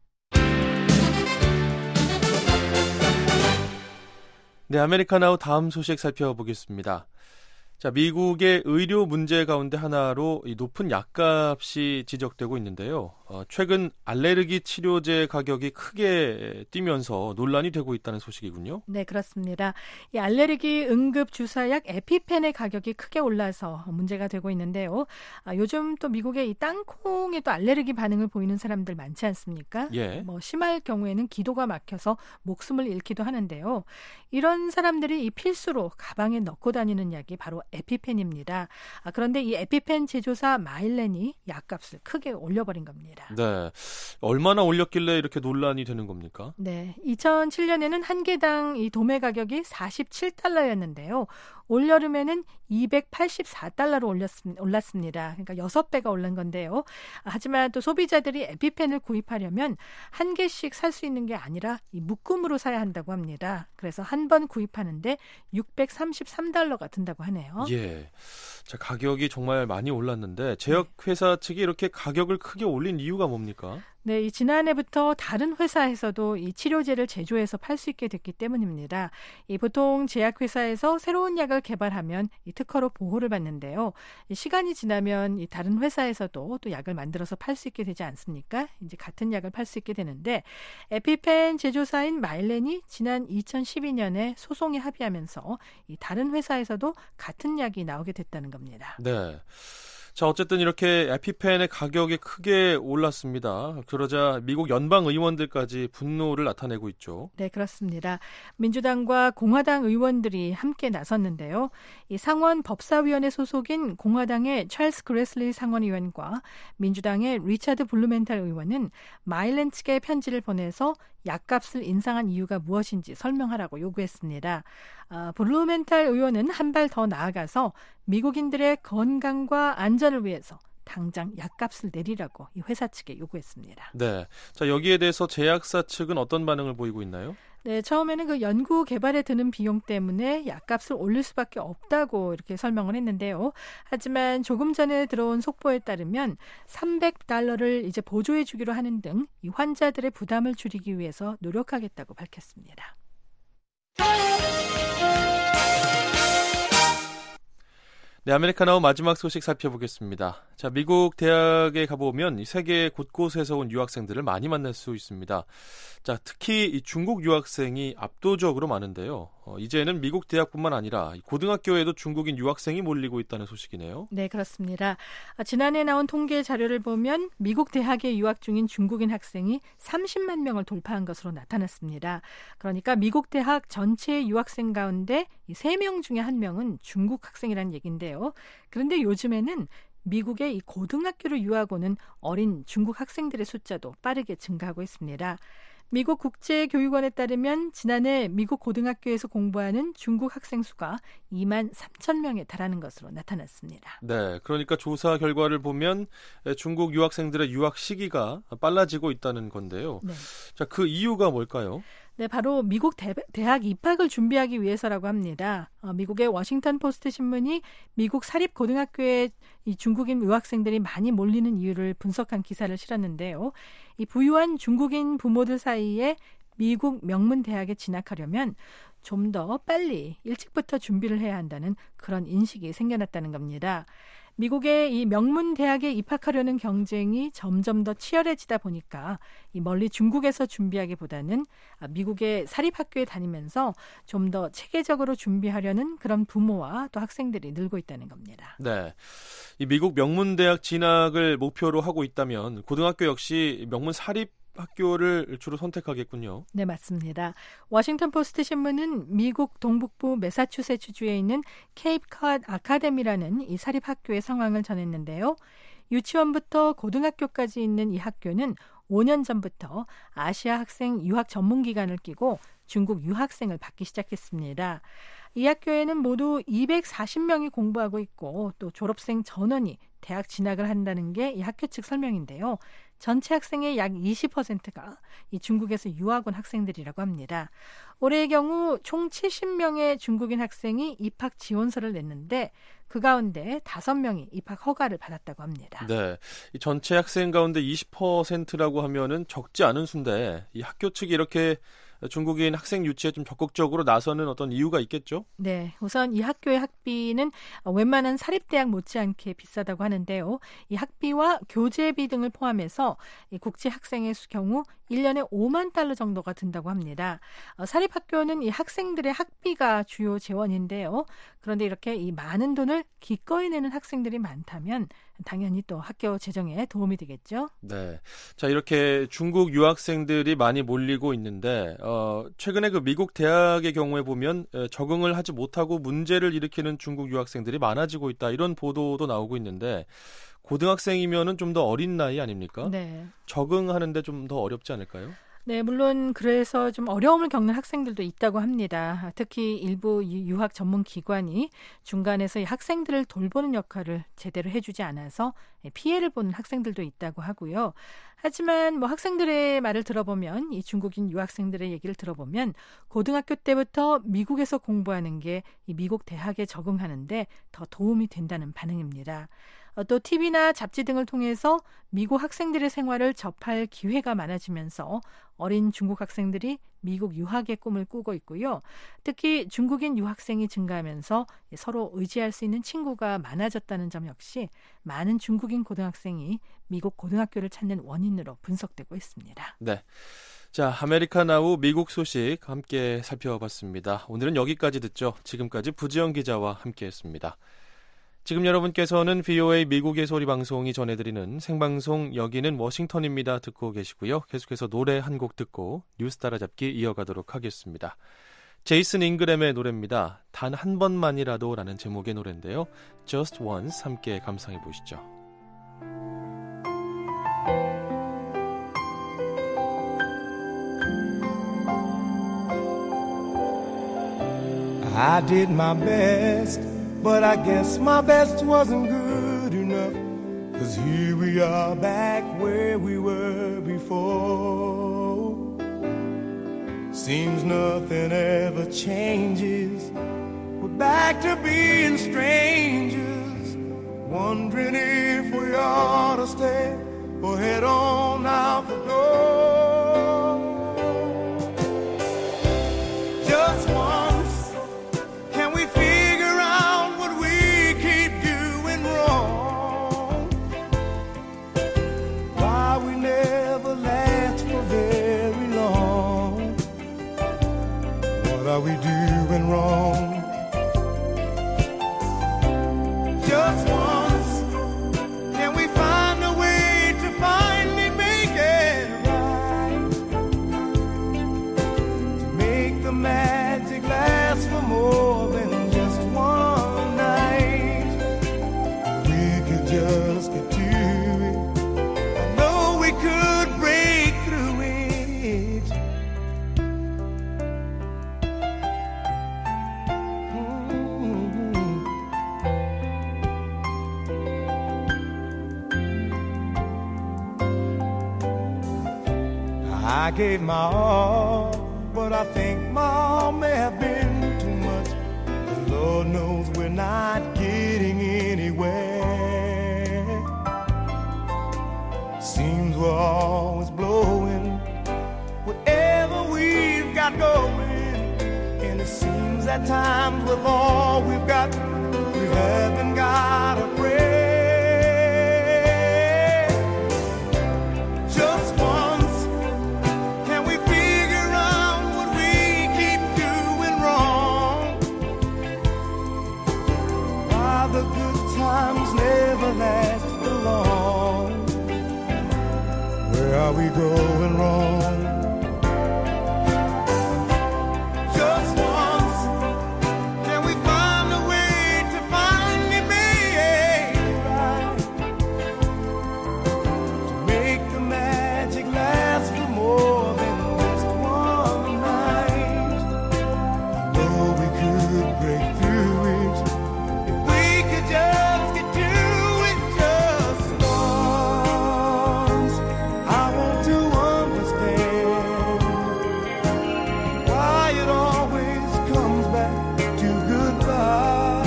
네, 아메리카나우 다음 소식 살펴보겠습니다. 자, 미국의 의료 문제 가운데 하나로 이 높은 약값이 지적되고 있는데요. 최근 알레르기 치료제 가격이 크게 뛰면서 논란이 되고 있다는 소식이군요.
네, 그렇습니다. 이 알레르기 응급 주사약 에피펜의 가격이 크게 올라서 문제가 되고 있는데요. 요즘 또 미국의 이 땅콩에도 알레르기 반응을 보이는 사람들 많지 않습니까?
예.
심할 경우에는 기도가 막혀서 목숨을 잃기도 하는데요. 이런 사람들이 이 필수로 가방에 넣고 다니는 약이 바로 에피펜입니다. 그런데 이 에피펜 제조사 마일렌이 약값을 크게 올려버린 겁니다.
네, 얼마나 올렸길래 이렇게 논란이 되는 겁니까?
네, 2007년에는 한 개당 이 도매 가격이 $47였는데요. 올여름에는 $284로 올랐습니다. 그러니까 6배가 오른 건데요. 하지만 또 소비자들이 에피펜을 구입하려면 한 개씩 살 수 있는 게 아니라 이 묶음으로 사야 한다고 합니다. 그래서 한 번 구입하는데 $633가 든다고 하네요.
예, 자 가격이 정말 많이 올랐는데 제약회사 측이 이렇게 가격을 크게 올린 이유가 뭡니까?
네, 이 지난해부터 다른 회사에서도 이 치료제를 제조해서 팔 수 있게 됐기 때문입니다. 이 보통 제약회사에서 새로운 약을 개발하면 이 특허로 보호를 받는데요. 이 시간이 지나면 이 다른 회사에서도 또 약을 만들어서 팔 수 있게 되지 않습니까? 이제 같은 약을 팔 수 있게 되는데 에피펜 제조사인 마일렌이 지난 2012년에 소송에 합의하면서 이 다른 회사에서도 같은 약이 나오게 됐다는 겁니다.
네. 자, 어쨌든 이렇게 에피펜의 가격이 크게 올랐습니다. 그러자 미국 연방 의원들까지 분노를 나타내고 있죠.
네, 그렇습니다. 민주당과 공화당 의원들이 함께 나섰는데요. 이 상원 법사위원회 소속인 공화당의 찰스 그래슬리 상원의원과 민주당의 리차드 블루멘탈 의원은 마일렌 측에 편지를 보내서 약값을 인상한 이유가 무엇인지 설명하라고 요구했습니다. 블루멘탈 의원은 한 발 더 나아가서 미국인들의 건강과 안전을 위해서 당장 약값을 내리라고 이 회사 측에 요구했습니다.
네, 자 여기에 대해서 제약사 측은 어떤 반응을 보이고 있나요?
네, 처음에는 그 연구 개발에 드는 비용 때문에 약값을 올릴 수밖에 없다고 이렇게 설명을 했는데요. 하지만 조금 전에 들어온 속보에 따르면 $300를 이제 보조해 주기로 하는 등 이 환자들의 부담을 줄이기 위해서 노력하겠다고 밝혔습니다.
네, 아메리카나우 마지막 소식 살펴보겠습니다. 자, 미국 대학에 가보면 세계 곳곳에서 온 유학생들을 많이 만날 수 있습니다. 자, 특히 이 중국 유학생이 압도적으로 많은데요. 이제는 미국 대학뿐만 아니라 고등학교에도 중국인 유학생이 몰리고 있다는 소식이네요.
네, 그렇습니다. 지난해 나온 통계 자료를 보면 미국 대학에 유학 중인 중국인 학생이 30만 명을 돌파한 것으로 나타났습니다. 그러니까 미국 대학 전체 유학생 가운데 3명 중에 1명은 중국 학생이라는 얘기인데요. 그런데 요즘에는 미국의 이 고등학교를 유학 오는 어린 중국 학생들의 숫자도 빠르게 증가하고 있습니다. 미국 국제교육원에 따르면 지난해 미국 고등학교에서 공부하는 중국 학생 수가 2만 3천 명에 달하는 것으로 나타났습니다.
네, 그러니까 조사 결과를 보면 중국 유학생들의 유학 시기가 빨라지고 있다는 건데요.
네.
자, 그 이유가 뭘까요?
네, 바로 미국 대학 입학을 준비하기 위해서라고 합니다. 미국의 워싱턴 포스트 신문이 미국 사립 고등학교에 이 중국인 유학생들이 많이 몰리는 이유를 분석한 기사를 실었는데요. 이 부유한 중국인 부모들 사이에 미국 명문 대학에 진학하려면 좀 더 빨리 일찍부터 준비를 해야 한다는 그런 인식이 생겨났다는 겁니다. 미국의 이 명문 대학에 입학하려는 경쟁이 점점 더 치열해지다 보니까 이 멀리 중국에서 준비하기보다는 미국의 사립학교에 다니면서 좀 더 체계적으로 준비하려는 그런 부모와 또 학생들이 늘고 있다는 겁니다.
네, 이 미국 명문 대학 진학을 목표로 하고 있다면 고등학교 역시 명문 사립 학교를 주로 선택하겠군요.
네, 맞습니다. 워싱턴 포스트 신문은 미국 동북부 매사추세츠주에 있는 케이프컷 아카데미라는 이 사립학교의 상황을 전했는데요. 유치원부터 고등학교까지 있는 이 학교는 5년 전부터 아시아 학생 유학 전문기관을 끼고 중국 유학생을 받기 시작했습니다. 이 학교에는 모두 240명이 공부하고 있고 또 졸업생 전원이 대학 진학을 한다는 게 이 학교 측 설명인데요. 전체 학생의 약 20%가 이 중국에서 유학 온 학생들이라고 합니다. 올해의 경우 총 70명의 중국인 학생이 입학 지원서를 냈는데 그 가운데 5명이 입학 허가를 받았다고 합니다.
네, 이 전체 학생 가운데 20%라고 하면은 적지 않은 수인데 이 학교 측이 이렇게 중국인 학생 유치에 좀 적극적으로 나서는 어떤 이유가 있겠죠?
네, 우선 이 학교의 학비는 웬만한 사립대학 못지않게 비싸다고 하는데요. 이 학비와 교재비 등을 포함해서 이 국제 학생의 경우 1년에 5만 달러 정도가 든다고 합니다. 사립학교는 이 학생들의 학비가 주요 재원인데요. 그런데 이렇게 이 많은 돈을 기꺼이 내는 학생들이 많다면 당연히 또 학교 재정에 도움이 되겠죠.
네, 자 이렇게 중국 유학생들이 많이 몰리고 있는데 최근에 그 미국 대학의 경우에 보면 적응을 하지 못하고 문제를 일으키는 중국 유학생들이 많아지고 있다 이런 보도도 나오고 있는데 고등학생이면은 좀 더 어린 나이 아닙니까?
네.
적응하는데 좀 더 어렵지 않을까요?
네, 물론 그래서 좀 어려움을 겪는 학생들도 있다고 합니다. 특히 일부 유학 전문 기관이 중간에서 이 학생들을 돌보는 역할을 제대로 해주지 않아서 피해를 보는 학생들도 있다고 하고요. 하지만 학생들의 말을 들어보면 이 중국인 유학생들의 얘기를 들어보면 고등학교 때부터 미국에서 공부하는 게 이 미국 대학에 적응하는데 더 도움이 된다는 반응입니다. 또 TV나 잡지 등을 통해서 미국 학생들의 생활을 접할 기회가 많아지면서 어린 중국 학생들이 미국 유학의 꿈을 꾸고 있고요. 특히 중국인 유학생이 증가하면서 서로 의지할 수 있는 친구가 많아졌다는 점 역시 많은 중국인 고등학생이 미국 고등학교를 찾는 원인으로 분석되고 있습니다.
네. 자, 아메리카 나우 미국 소식 함께 살펴봤습니다. 오늘은 여기까지 듣죠. 지금까지 부지영 기자와 함께했습니다. 지금 여러분께서는 VOA 미국의 소리 방송이 전해드리는 생방송 여기는 워싱턴입니다 듣고 계시고요. 계속해서 노래 한 곡 듣고 뉴스 따라잡기 이어가도록 하겠습니다. 제이슨 잉그램의 노래입니다. 단 한 번만이라도 라는 제목의 노래인데요. Just Once 함께 감상해 보시죠.
I did my best, but I guess my best wasn't good enough. 'Cause here we are back where we were before. Seems nothing ever changes. We're back to being strangers, wondering if we ought to stay or head on out the door. Just once, can we figure out what we keep doing wrong? Why we never last for very long? What are we doing wrong? Just once, can we find a way to finally make it right? To make the magic last for more than just one night. If we could just get to it, I know we could break through it. I gave my all, but I think my all may have been too much. The Lord knows we're not getting anywhere. Seems we're always blowing whatever we've got going, and it seems at times with all we've got, we haven't got a prayer. Just once, can we figure out what we keep doing wrong? Why the good times never last for long? Where are we going wrong? Just once, can we find a way to finally make it right? To make the magic last for more than just one night. I know we could break through it if we could just get to it just once. I want to understand why it always comes back to goodbye.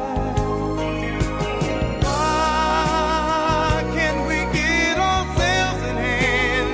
Why can't we get ourselves in hand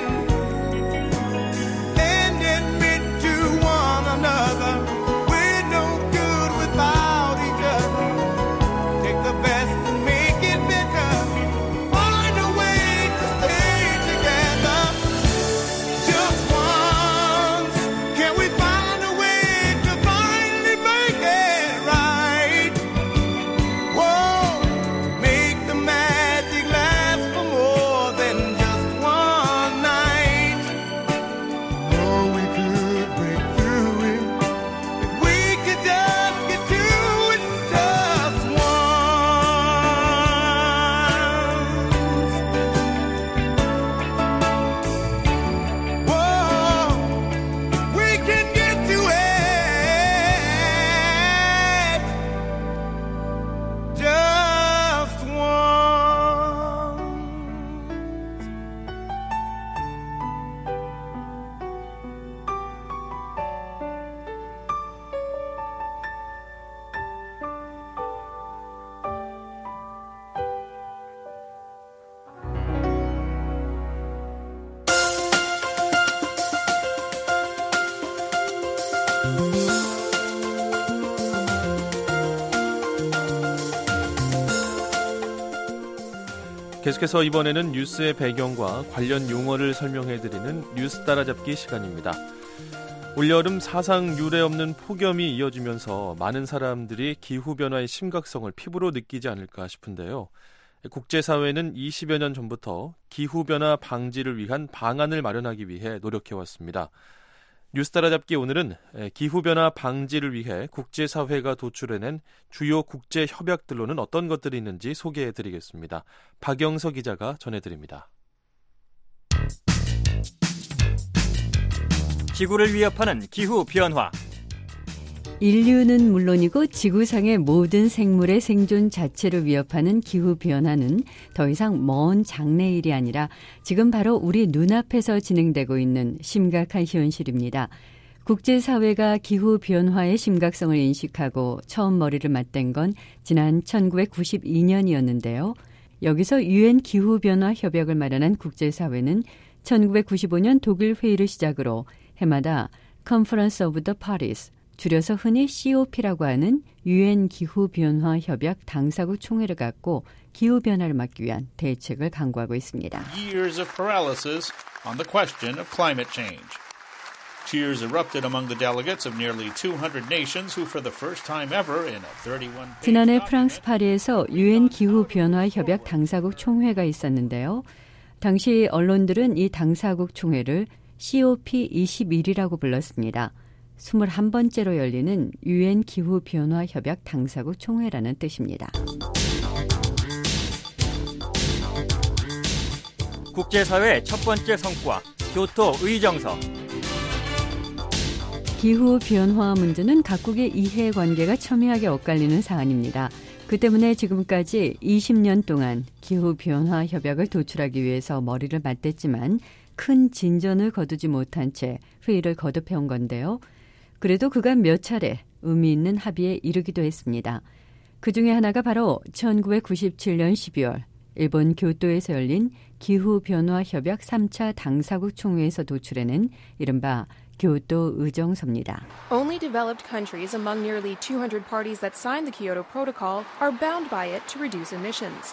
and admit to one another we're no good without each other? Take the best and make it better. Find a way to stay together. Just once, can we find a way to finally make it right? Whoa, make the magic last for more than just one night. Oh, we could break through it if we could just get to it just once. Whoa, we can get to it just once.
계속해서 이번에는 뉴스의 배경과 관련 용어를 설명해드리는 뉴스 따라잡기 시간입니다. 올여름 사상 유례 없는 폭염이 이어지면서 많은 사람들이 기후변화의 심각성을 피부로 느끼지 않을까 싶은데요. 국제사회는 20여 년 전부터 기후변화 방지를 위한 방안을 마련하기 위해 노력해왔습니다. 뉴스 따라잡기 오늘은 기후변화 방지를 위해 국제사회가 도출해낸 주요 국제협약들로는 어떤 것들이 있는지 소개해드리겠습니다. 박영서 기자가 전해드립니다.
지구를 위협하는 기후변화.
인류는 물론이고 지구상의 모든 생물의 생존 자체를 위협하는 기후변화는 더 이상 먼 장래일이 아니라 지금 바로 우리 눈앞에서 진행되고 있는 심각한 현실입니다. 국제사회가 기후변화의 심각성을 인식하고 처음 머리를 맞댄 건 지난 1992년이었는데요. 여기서 UN 기후변화 협약을 마련한 국제사회는 1995년 독일 회의를 시작으로 해마다 Conference of the Parties, 줄여서 흔히 COP라고 하는 UN 기후변화 협약 당사국 총회를 갖고 기후변화를 막기 위한 대책을 강구하고 있습니다.
Years of paralysis on the question of climate change. Cheers erupted among the delegates of nearly 200 nations who for the first time ever in a 31-page
지난해 프랑스 파리에서 UN 기후변화 협약 당사국 총회가 있었는데요. 당시 언론들은 이 당사국 총회를 COP21이라고 불렀습니다. 21번째로 열리는 UN 기후변화 협약 당사국 총회라는 뜻입니다.
국제사회의 첫 번째 성과, 교토 의정서.
기후변화 문제는 각국의 이해관계가 첨예하게 엇갈리는 사안입니다. 그 때문에 지금까지 20년 동안 기후변화 협약을 도출하기 위해서 머리를 맞댔지만 큰 진전을 거두지 못한 채 회의를 거듭해온 건데요. 그래도 그간 몇 차례 의미 있는 합의에 이르기도 했습니다. 그중에 하나가 바로 1997년 12월 일본 교토에서 열린 기후변화협약 3차 당사국 총회에서 도출해낸 이른바 교토 의정서입니다.
Only developed countries among nearly 200 parties that signed the Kyoto Protocol are bound by it to reduce emissions.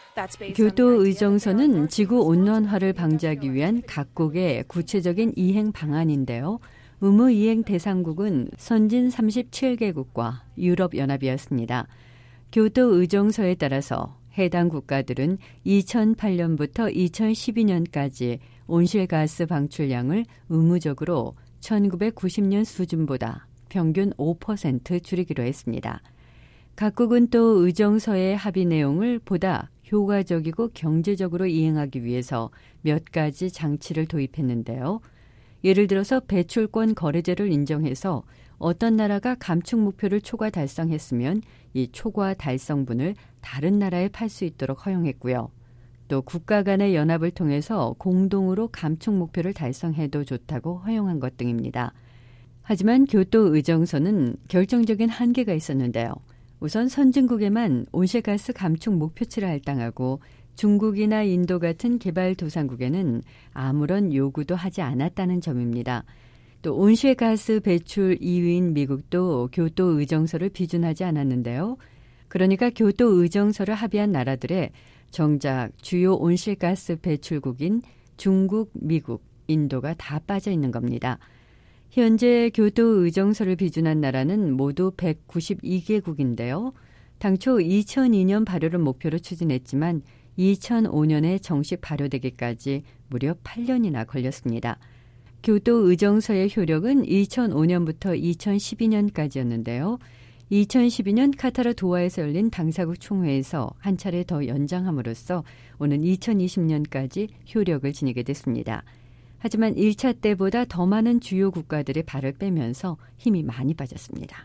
교토 의정서는 지구 온난화를 방지하기 위한 각국의 구체적인 이행 방안인데요. 의무 이행 대상국은 선진 37개국과 유럽연합이었습니다. 교토 의정서에 따라서 해당 국가들은 2008년부터 2012년까지 온실가스 방출량을 의무적으로 1990년 수준보다 평균 5% 줄이기로 했습니다. 각국은 또 의정서의 합의 내용을 보다 효과적이고 경제적으로 이행하기 위해서 몇 가지 장치를 도입했는데요. 예를 들어서 배출권 거래제를 인정해서 어떤 나라가 감축 목표를 초과 달성했으면 이 초과 달성분을 다른 나라에 팔 수 있도록 허용했고요. 또 국가 간의 연합을 통해서 공동으로 감축 목표를 달성해도 좋다고 허용한 것 등입니다. 하지만 교토 의정서는 결정적인 한계가 있었는데요. 우선 선진국에만 온실가스 감축 목표치를 할당하고 중국이나 인도 같은 개발도상국에는 아무런 요구도 하지 않았다는 점입니다. 또 온실가스 배출 2위인 미국도 교토 의정서를 비준하지 않았는데요. 그러니까 교토 의정서를 합의한 나라들의 정작 주요 온실가스 배출국인 중국, 미국, 인도가 다 빠져 있는 겁니다. 현재 교토 의정서를 비준한 나라는 모두 192개국인데요. 당초 2002년 발효를 목표로 추진했지만 2005년에 정식 발효되기까지 무려 8년이나 걸렸습니다. 교토 의정서의 효력은 2005년부터 2012년까지였는데요. 2012년 카타르 도하에서 열린 당사국 총회에서 한 차례 더 연장함으로써 오는 2020년까지 효력을 지니게 됐습니다. 하지만 1차 때보다 더 많은 주요 국가들이 발을 빼면서 힘이 많이 빠졌습니다.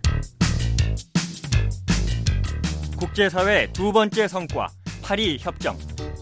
국제사회의 두 번째 성과, 파리 협정.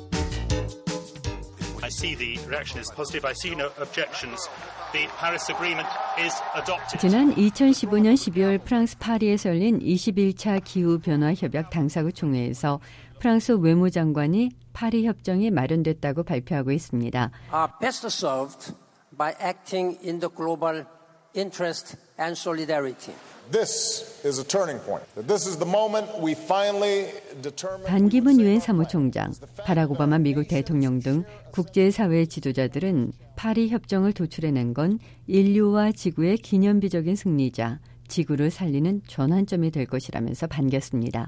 I see the reaction is positive. I see no objections. The Paris Agreement is adopted.
지난 2015년 12월 프랑스 파리에서 열린 21차 기후변화협약 당사국 총회에서 프랑스 외무장관이 파리 협정이 마련됐다고 발표하고 있습니다.
Are best served by acting in the global interest and solidarity.
This is a turning point. This is the moment we finally determine.
반기문 유엔 사무총장, 바락 오바마 미국 대통령 등 국제사회 지도자들은 파리 협정을 도출해낸 건 인류와 지구의 기념비적인 승리자, 지구를 살리는 전환점이 될 것이라면서 반겼습니다.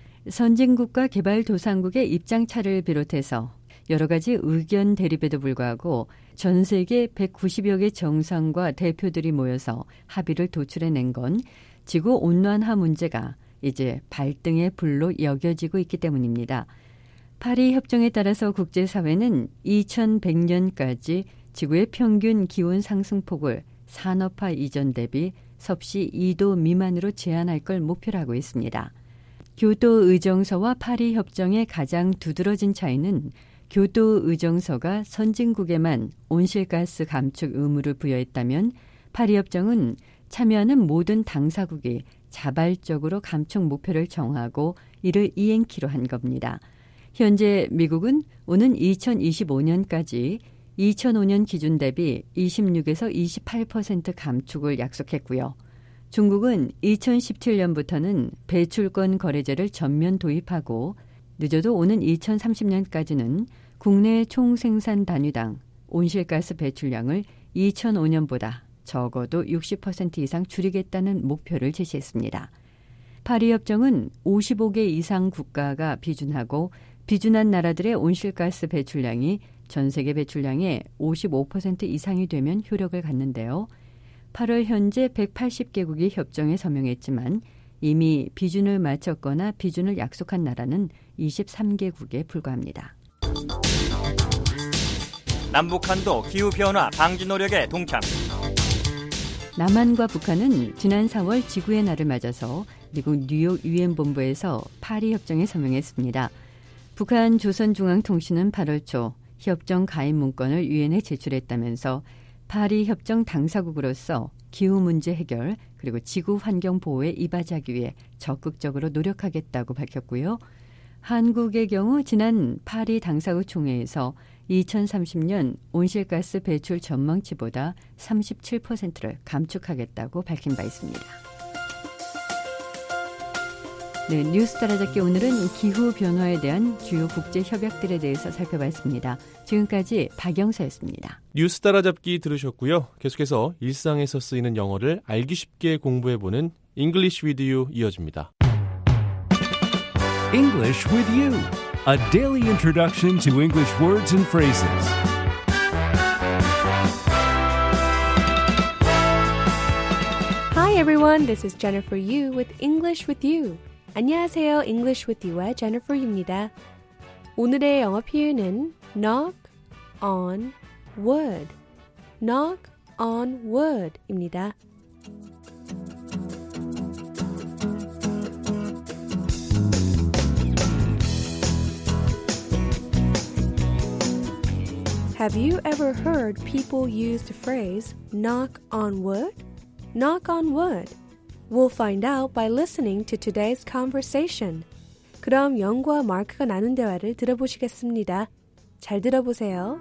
선진국과 개발도상국의 입장 차를 비롯해서 여러 가지 의견 대립에도 불구하고 전 세계 190여 개 정상과 대표들이 모여서 합의를 도출해낸 건 지구 온난화 문제가 이제 발등의 불로 여겨지고 있기 때문입니다. 파리 협정에 따라서 국제사회는 2100년까지 지구의 평균 기온 상승폭을 산업화 이전 대비 섭씨 2도 미만으로 제한할 걸 목표로 하고 있습니다. 교토 의정서와 파리 협정의 가장 두드러진 차이는 교토 의정서가 선진국에만 온실가스 감축 의무를 부여했다면 파리 협정은 참여하는 모든 당사국이 자발적으로 감축 목표를 정하고 이를 이행키로 한 겁니다. 현재 미국은 오는 2025년까지 2005년 기준 대비 26에서 28% 감축을 약속했고요. 중국은 2017년부터는 배출권 거래제를 전면 도입하고 늦어도 오는 2030년까지는 국내 총생산 단위당 온실가스 배출량을 2005년보다 적어도 60% 이상 줄이겠다는 목표를 제시했습니다. 파리 협정은 55개 이상 국가가 비준하고 비준한 나라들의 온실가스 배출량이 전 세계 배출량의 55% 이상이 되면 효력을 갖는데요. 8월 현재 180개국이 협정에 서명했지만 이미 비준을 마쳤거나 비준을 약속한 나라는 23개국에 불과합니다.
남북한도 기후변화 방지 노력에 동참.
남한과 북한은 지난 4월 지구의 날을 맞아서 미국 뉴욕 유엔 본부에서 파리 협정에 서명했습니다. 북한 조선중앙통신은 8월 초 협정 가입 문건을 유엔에 제출했다면서 파리 협정 당사국으로서 기후 문제 해결 그리고 지구 환경 보호에 이바지하기 위해 적극적으로 노력하겠다고 밝혔고요. 한국의 경우 지난 파리 당사국 총회에서 2030년 온실가스 배출 전망치보다 37%를 감축하겠다고 밝힌 바 있습니다. 네, 뉴스 따라잡기 오늘은 기후변화에 대한 주요 국제 협약들에 대해서 살펴봤습니다. 지금까지 박영서였습니다.
뉴스 따라잡기 들으셨고요. 계속해서 일상에서 쓰이는 영어를 알기 쉽게 공부해보는 English with You 이어집니다.
English with You, a daily introduction to English words and phrases.
Hi everyone, this is Jennifer Yu with English with You. 안녕하세요, English with You의 Jennifer입니다. 오늘의 영어 표현은 knock on wood, knock on wood입니다. Have you ever heard people use the phrase knock on wood? Knock on wood. We'll find out by listening to today's conversation. 그럼 영과 마크가 나눈 대화를 들어보시겠습니다. 잘 들어보세요.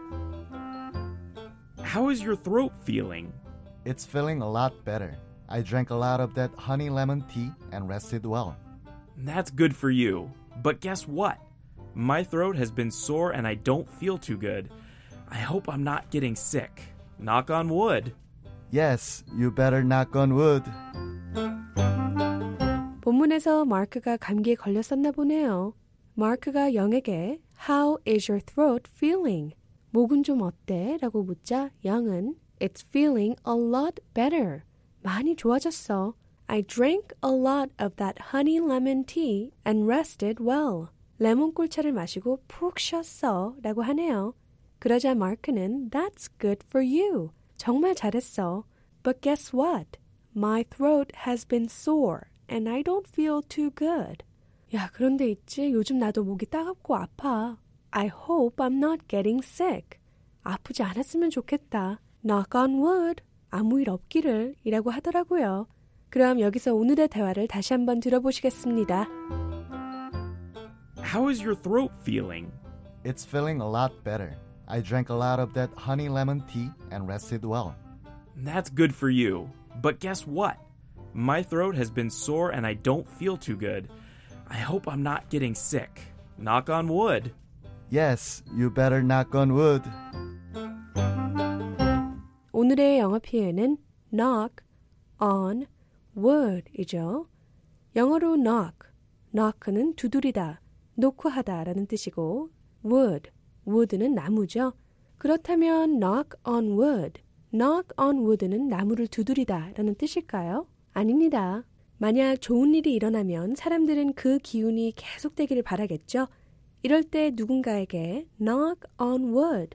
How is your throat feeling?
It's feeling a lot better. I drank a lot of that honey lemon tea and rested well.
That's good for you. But guess what? My throat has been sore and I don't feel too good. I hope I'm not getting sick. Knock on wood.
Yes, you better knock on wood.
본문에서 마크가 감기에 걸렸었나 보네요. 마크가 영에게 How is your throat feeling? 목은 좀 어때? 라고 묻자 영은 It's feeling a lot better. 많이 좋아졌어. I drank a lot of that honey lemon tea and rested well. 레몬 꿀차를 마시고 푹 쉬었어 라고 하네요. 그러자 마크는 That's good for you. 정말 잘했어. But guess what? My throat has been sore and I don't feel too good. 야, 그런데 있지. 요즘 나도 목이 따갑고 아파. I hope I'm not getting sick. 아프지 않았으면 좋겠다. Knock on wood. 아무 일 없기를 이라고 하더라고요. 그럼 여기서 오늘의 대화를 다시 한번 들어보시겠습니다.
How is your throat feeling?
It's feeling a lot better. I drank a lot of that honey lemon tea and rested well.
That's good for you. But guess what? My throat has been sore and I don't feel too good. I hope I'm not getting sick. Knock on wood.
Yes, you better knock on wood.
오늘의 영어 표현은 knock on wood이죠. 영어로 knock는 두드리다, 노크하다 라는 뜻이고 wood는 나무죠. 그렇다면 knock on wood는 나무를 두드리다 라는 뜻일까요? 아닙니다. 만약 좋은 일이 일어나면 사람들은 그 기운이 계속되기를 바라겠죠. 이럴 때 누군가에게 knock on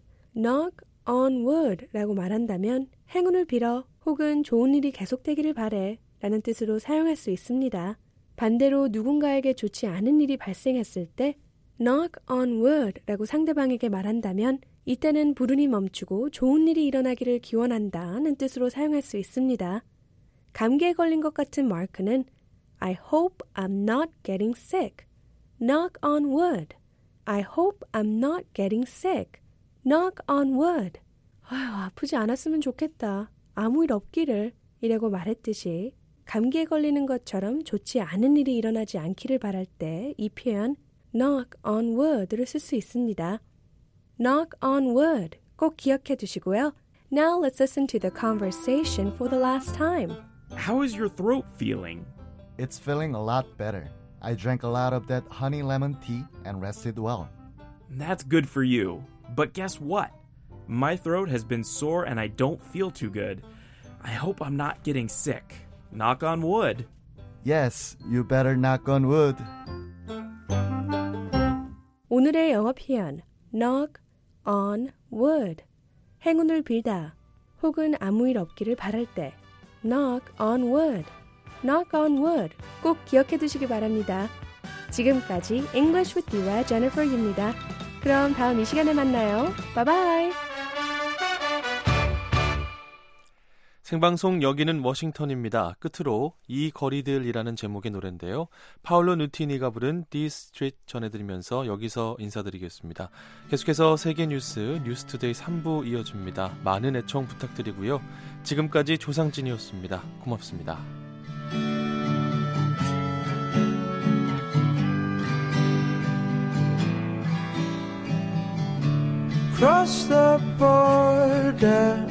wood 라고 말한다면 행운을 빌어 혹은 좋은 일이 계속되기를 바래 라는 뜻으로 사용할 수 있습니다. 반대로 누군가에게 좋지 않은 일이 발생했을 때 knock on wood 라고 상대방에게 말한다면 이때는 불운이 멈추고 좋은 일이 일어나기를 기원한다는 뜻으로 사용할 수 있습니다. 감기에 걸린 것 같은 마크는 I hope I'm not getting sick. Knock on wood. I hope I'm not getting sick. Knock on wood. 아휴, 아프지 않았으면 좋겠다. 아무 일 없기를 이라고 말했듯이 감기에 걸리는 것처럼 좋지 않은 일이 일어나지 않기를 바랄 때 이 표현 knock on wood를 쓸 수 있습니다. knock on wood 꼭 기억해 두시고요. Now let's listen to the conversation for the last time.
How is your throat feeling?
It's feeling a lot better. I drank a lot of that honey lemon tea and rested well.
That's good for you. But guess what? My throat has been sore and I don't feel too good. I hope I'm not getting sick. Knock on wood.
Yes, you better knock on wood.
오늘의 영어 표현 knock on wood. 행운을 빌다 혹은 아무 일 없기를 바랄 때 knock on wood. knock on wood. 꼭 기억해 두시기 바랍니다. 지금까지 English with You의 Jennifer입니다. 그럼 다음 이 시간에 만나요. 바이바이.
생방송 여기는 워싱턴입니다. 끝으로 이 거리들이라는 제목의 노래인데요. 파울로 누티니가 부른 This Street 전해드리면서 여기서 인사드리겠습니다. 계속해서 세계 뉴스 뉴스투데이 3부 이어집니다. 많은 애청 부탁드리고요. 지금까지 조상진이었습니다. 고맙습니다.
Cross the border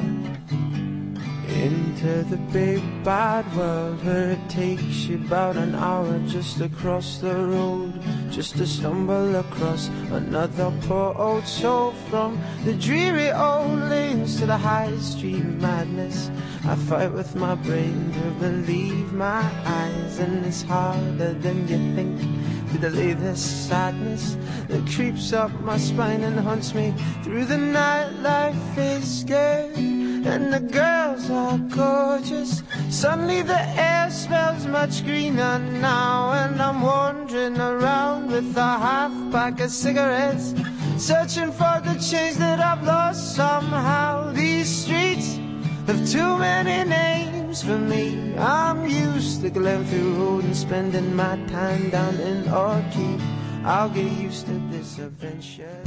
into the big bad world where it takes you about an hour just to cross the road, just to stumble across another poor old soul. From the dreary old lanes to the high street madness, I fight with my brain to believe my eyes, and it's harder than you think to delay this sadness that creeps up my spine and haunts me through the night. Life is good and the girls are gorgeous. Suddenly the air smells much greener now, and I'm wandering around with a half pack of cigarettes, searching for the change that I've lost somehow. These streets have too many names for me. I'm used to Glenview Road and spending my time down in Orchard. I'll get used to this eventually.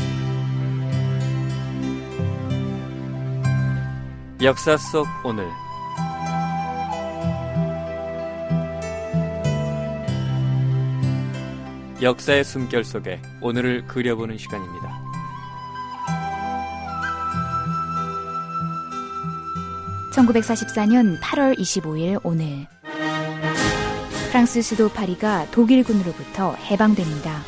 역사 속 오늘 역사의 숨결 속에 오늘을 그려보는 시간입니다.
(1944년 8월 25일) 오늘 프랑스 수도 파리가 독일군으로부터 해방됩니다.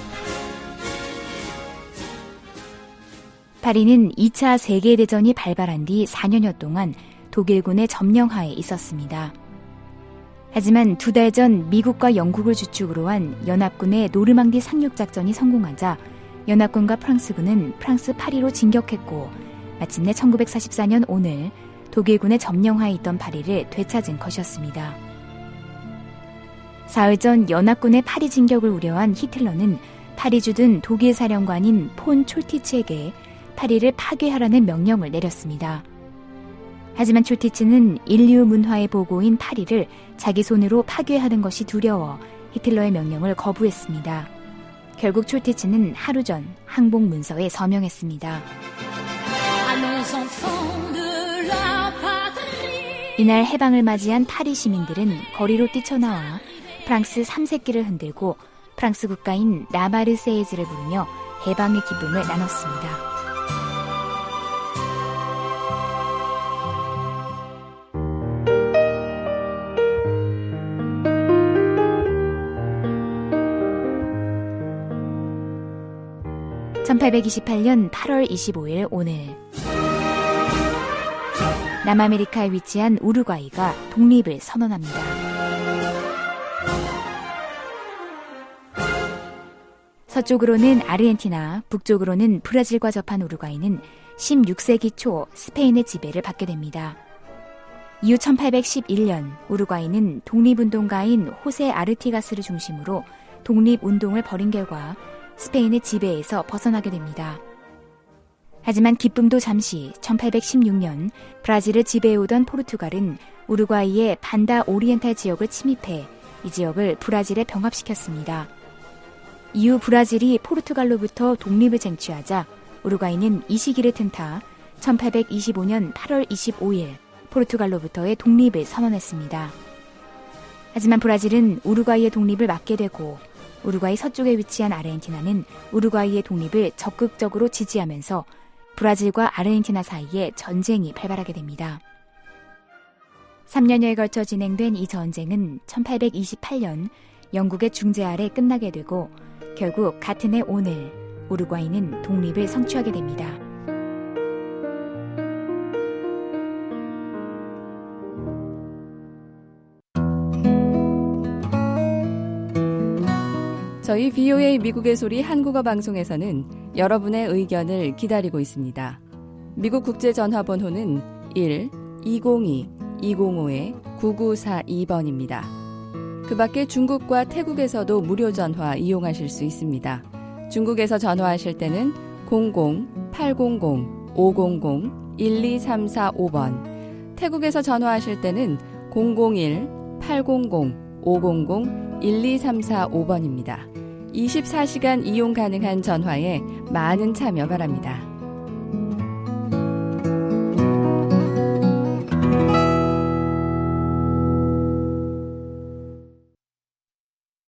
파리는 2차 세계대전이 발발한 뒤 4년여 동안 독일군의 점령하에 있었습니다. 하지만 2달 전 미국과 영국을 주축으로 한 연합군의 노르망디 상륙작전이 성공하자 연합군과 프랑스군은 프랑스 파리로 진격했고, 마침내 1944년 오늘 독일군의 점령하에 있던 파리를 되찾은 것이었습니다. 사흘 전 연합군의 파리 진격을 우려한 히틀러는 파리 주둔 독일 사령관인 폰 촐티츠에게 파리를 파괴하라는 명령을 내렸습니다. 하지만 촐티츠는 인류 문화의 보고인 파리를 자기 손으로 파괴하는 것이 두려워 히틀러의 명령을 거부했습니다. 결국 촐티츠는 하루 전 항복 문서에 서명했습니다. 이날 해방을 맞이한 파리 시민들은 거리로 뛰쳐나와 프랑스 3색기를 흔들고 프랑스 국가인 라마르세이즈를 부르며 해방의 기쁨을 나눴습니다. (1828년 8월 25일) 오늘 남아메리카에 위치한 우루과이가 독립을 선언합니다. 서쪽으로는 아르헨티나, 북쪽으로는 브라질과 접한 우루과이는 16세기 초 스페인의 지배를 받게 됩니다. 이후 1811년 우루과이는 독립운동가인 호세 아르티가스를 중심으로 독립운동을 벌인 결과 스페인의 지배에서 벗어나게 됩니다. 하지만 기쁨도 잠시 1816년 브라질을 지배해오던 포르투갈은 우루과이의 반다 오리엔탈 지역을 침입해 이 지역을 브라질에 병합시켰습니다. 이후 브라질이 포르투갈로부터 독립을 쟁취하자 우루과이는 이 시기를 틈타 1825년 8월 25일 포르투갈로부터의 독립을 선언했습니다. 하지만 브라질은 우루과이의 독립을 막게 되고 우루과이 서쪽에 위치한 아르헨티나는 우루과이의 독립을 적극적으로 지지하면서 브라질과 아르헨티나 사이에 전쟁이 발발하게 됩니다. 3년여에 걸쳐 진행된 이 전쟁은 1828년 영국의 중재 아래 끝나게 되고 결국 같은 해 오늘 우루과이는 독립을 성취하게 됩니다.
저희 VOA 미국의 소리 한국어 방송에서는 여러분의 의견을 기다리고 있습니다. 미국 국제전화번호는 1-202-205-9942번입니다. 그 밖에 중국과 태국에서도 무료 전화 이용하실 수 있습니다. 중국에서 전화하실 때는
00-800-500-1234-5번. 태국에서 전화하실 때는 001-800-500-1234-5번입니다. 24시간 이용 가능한 전화에 많은 참여 바랍니다.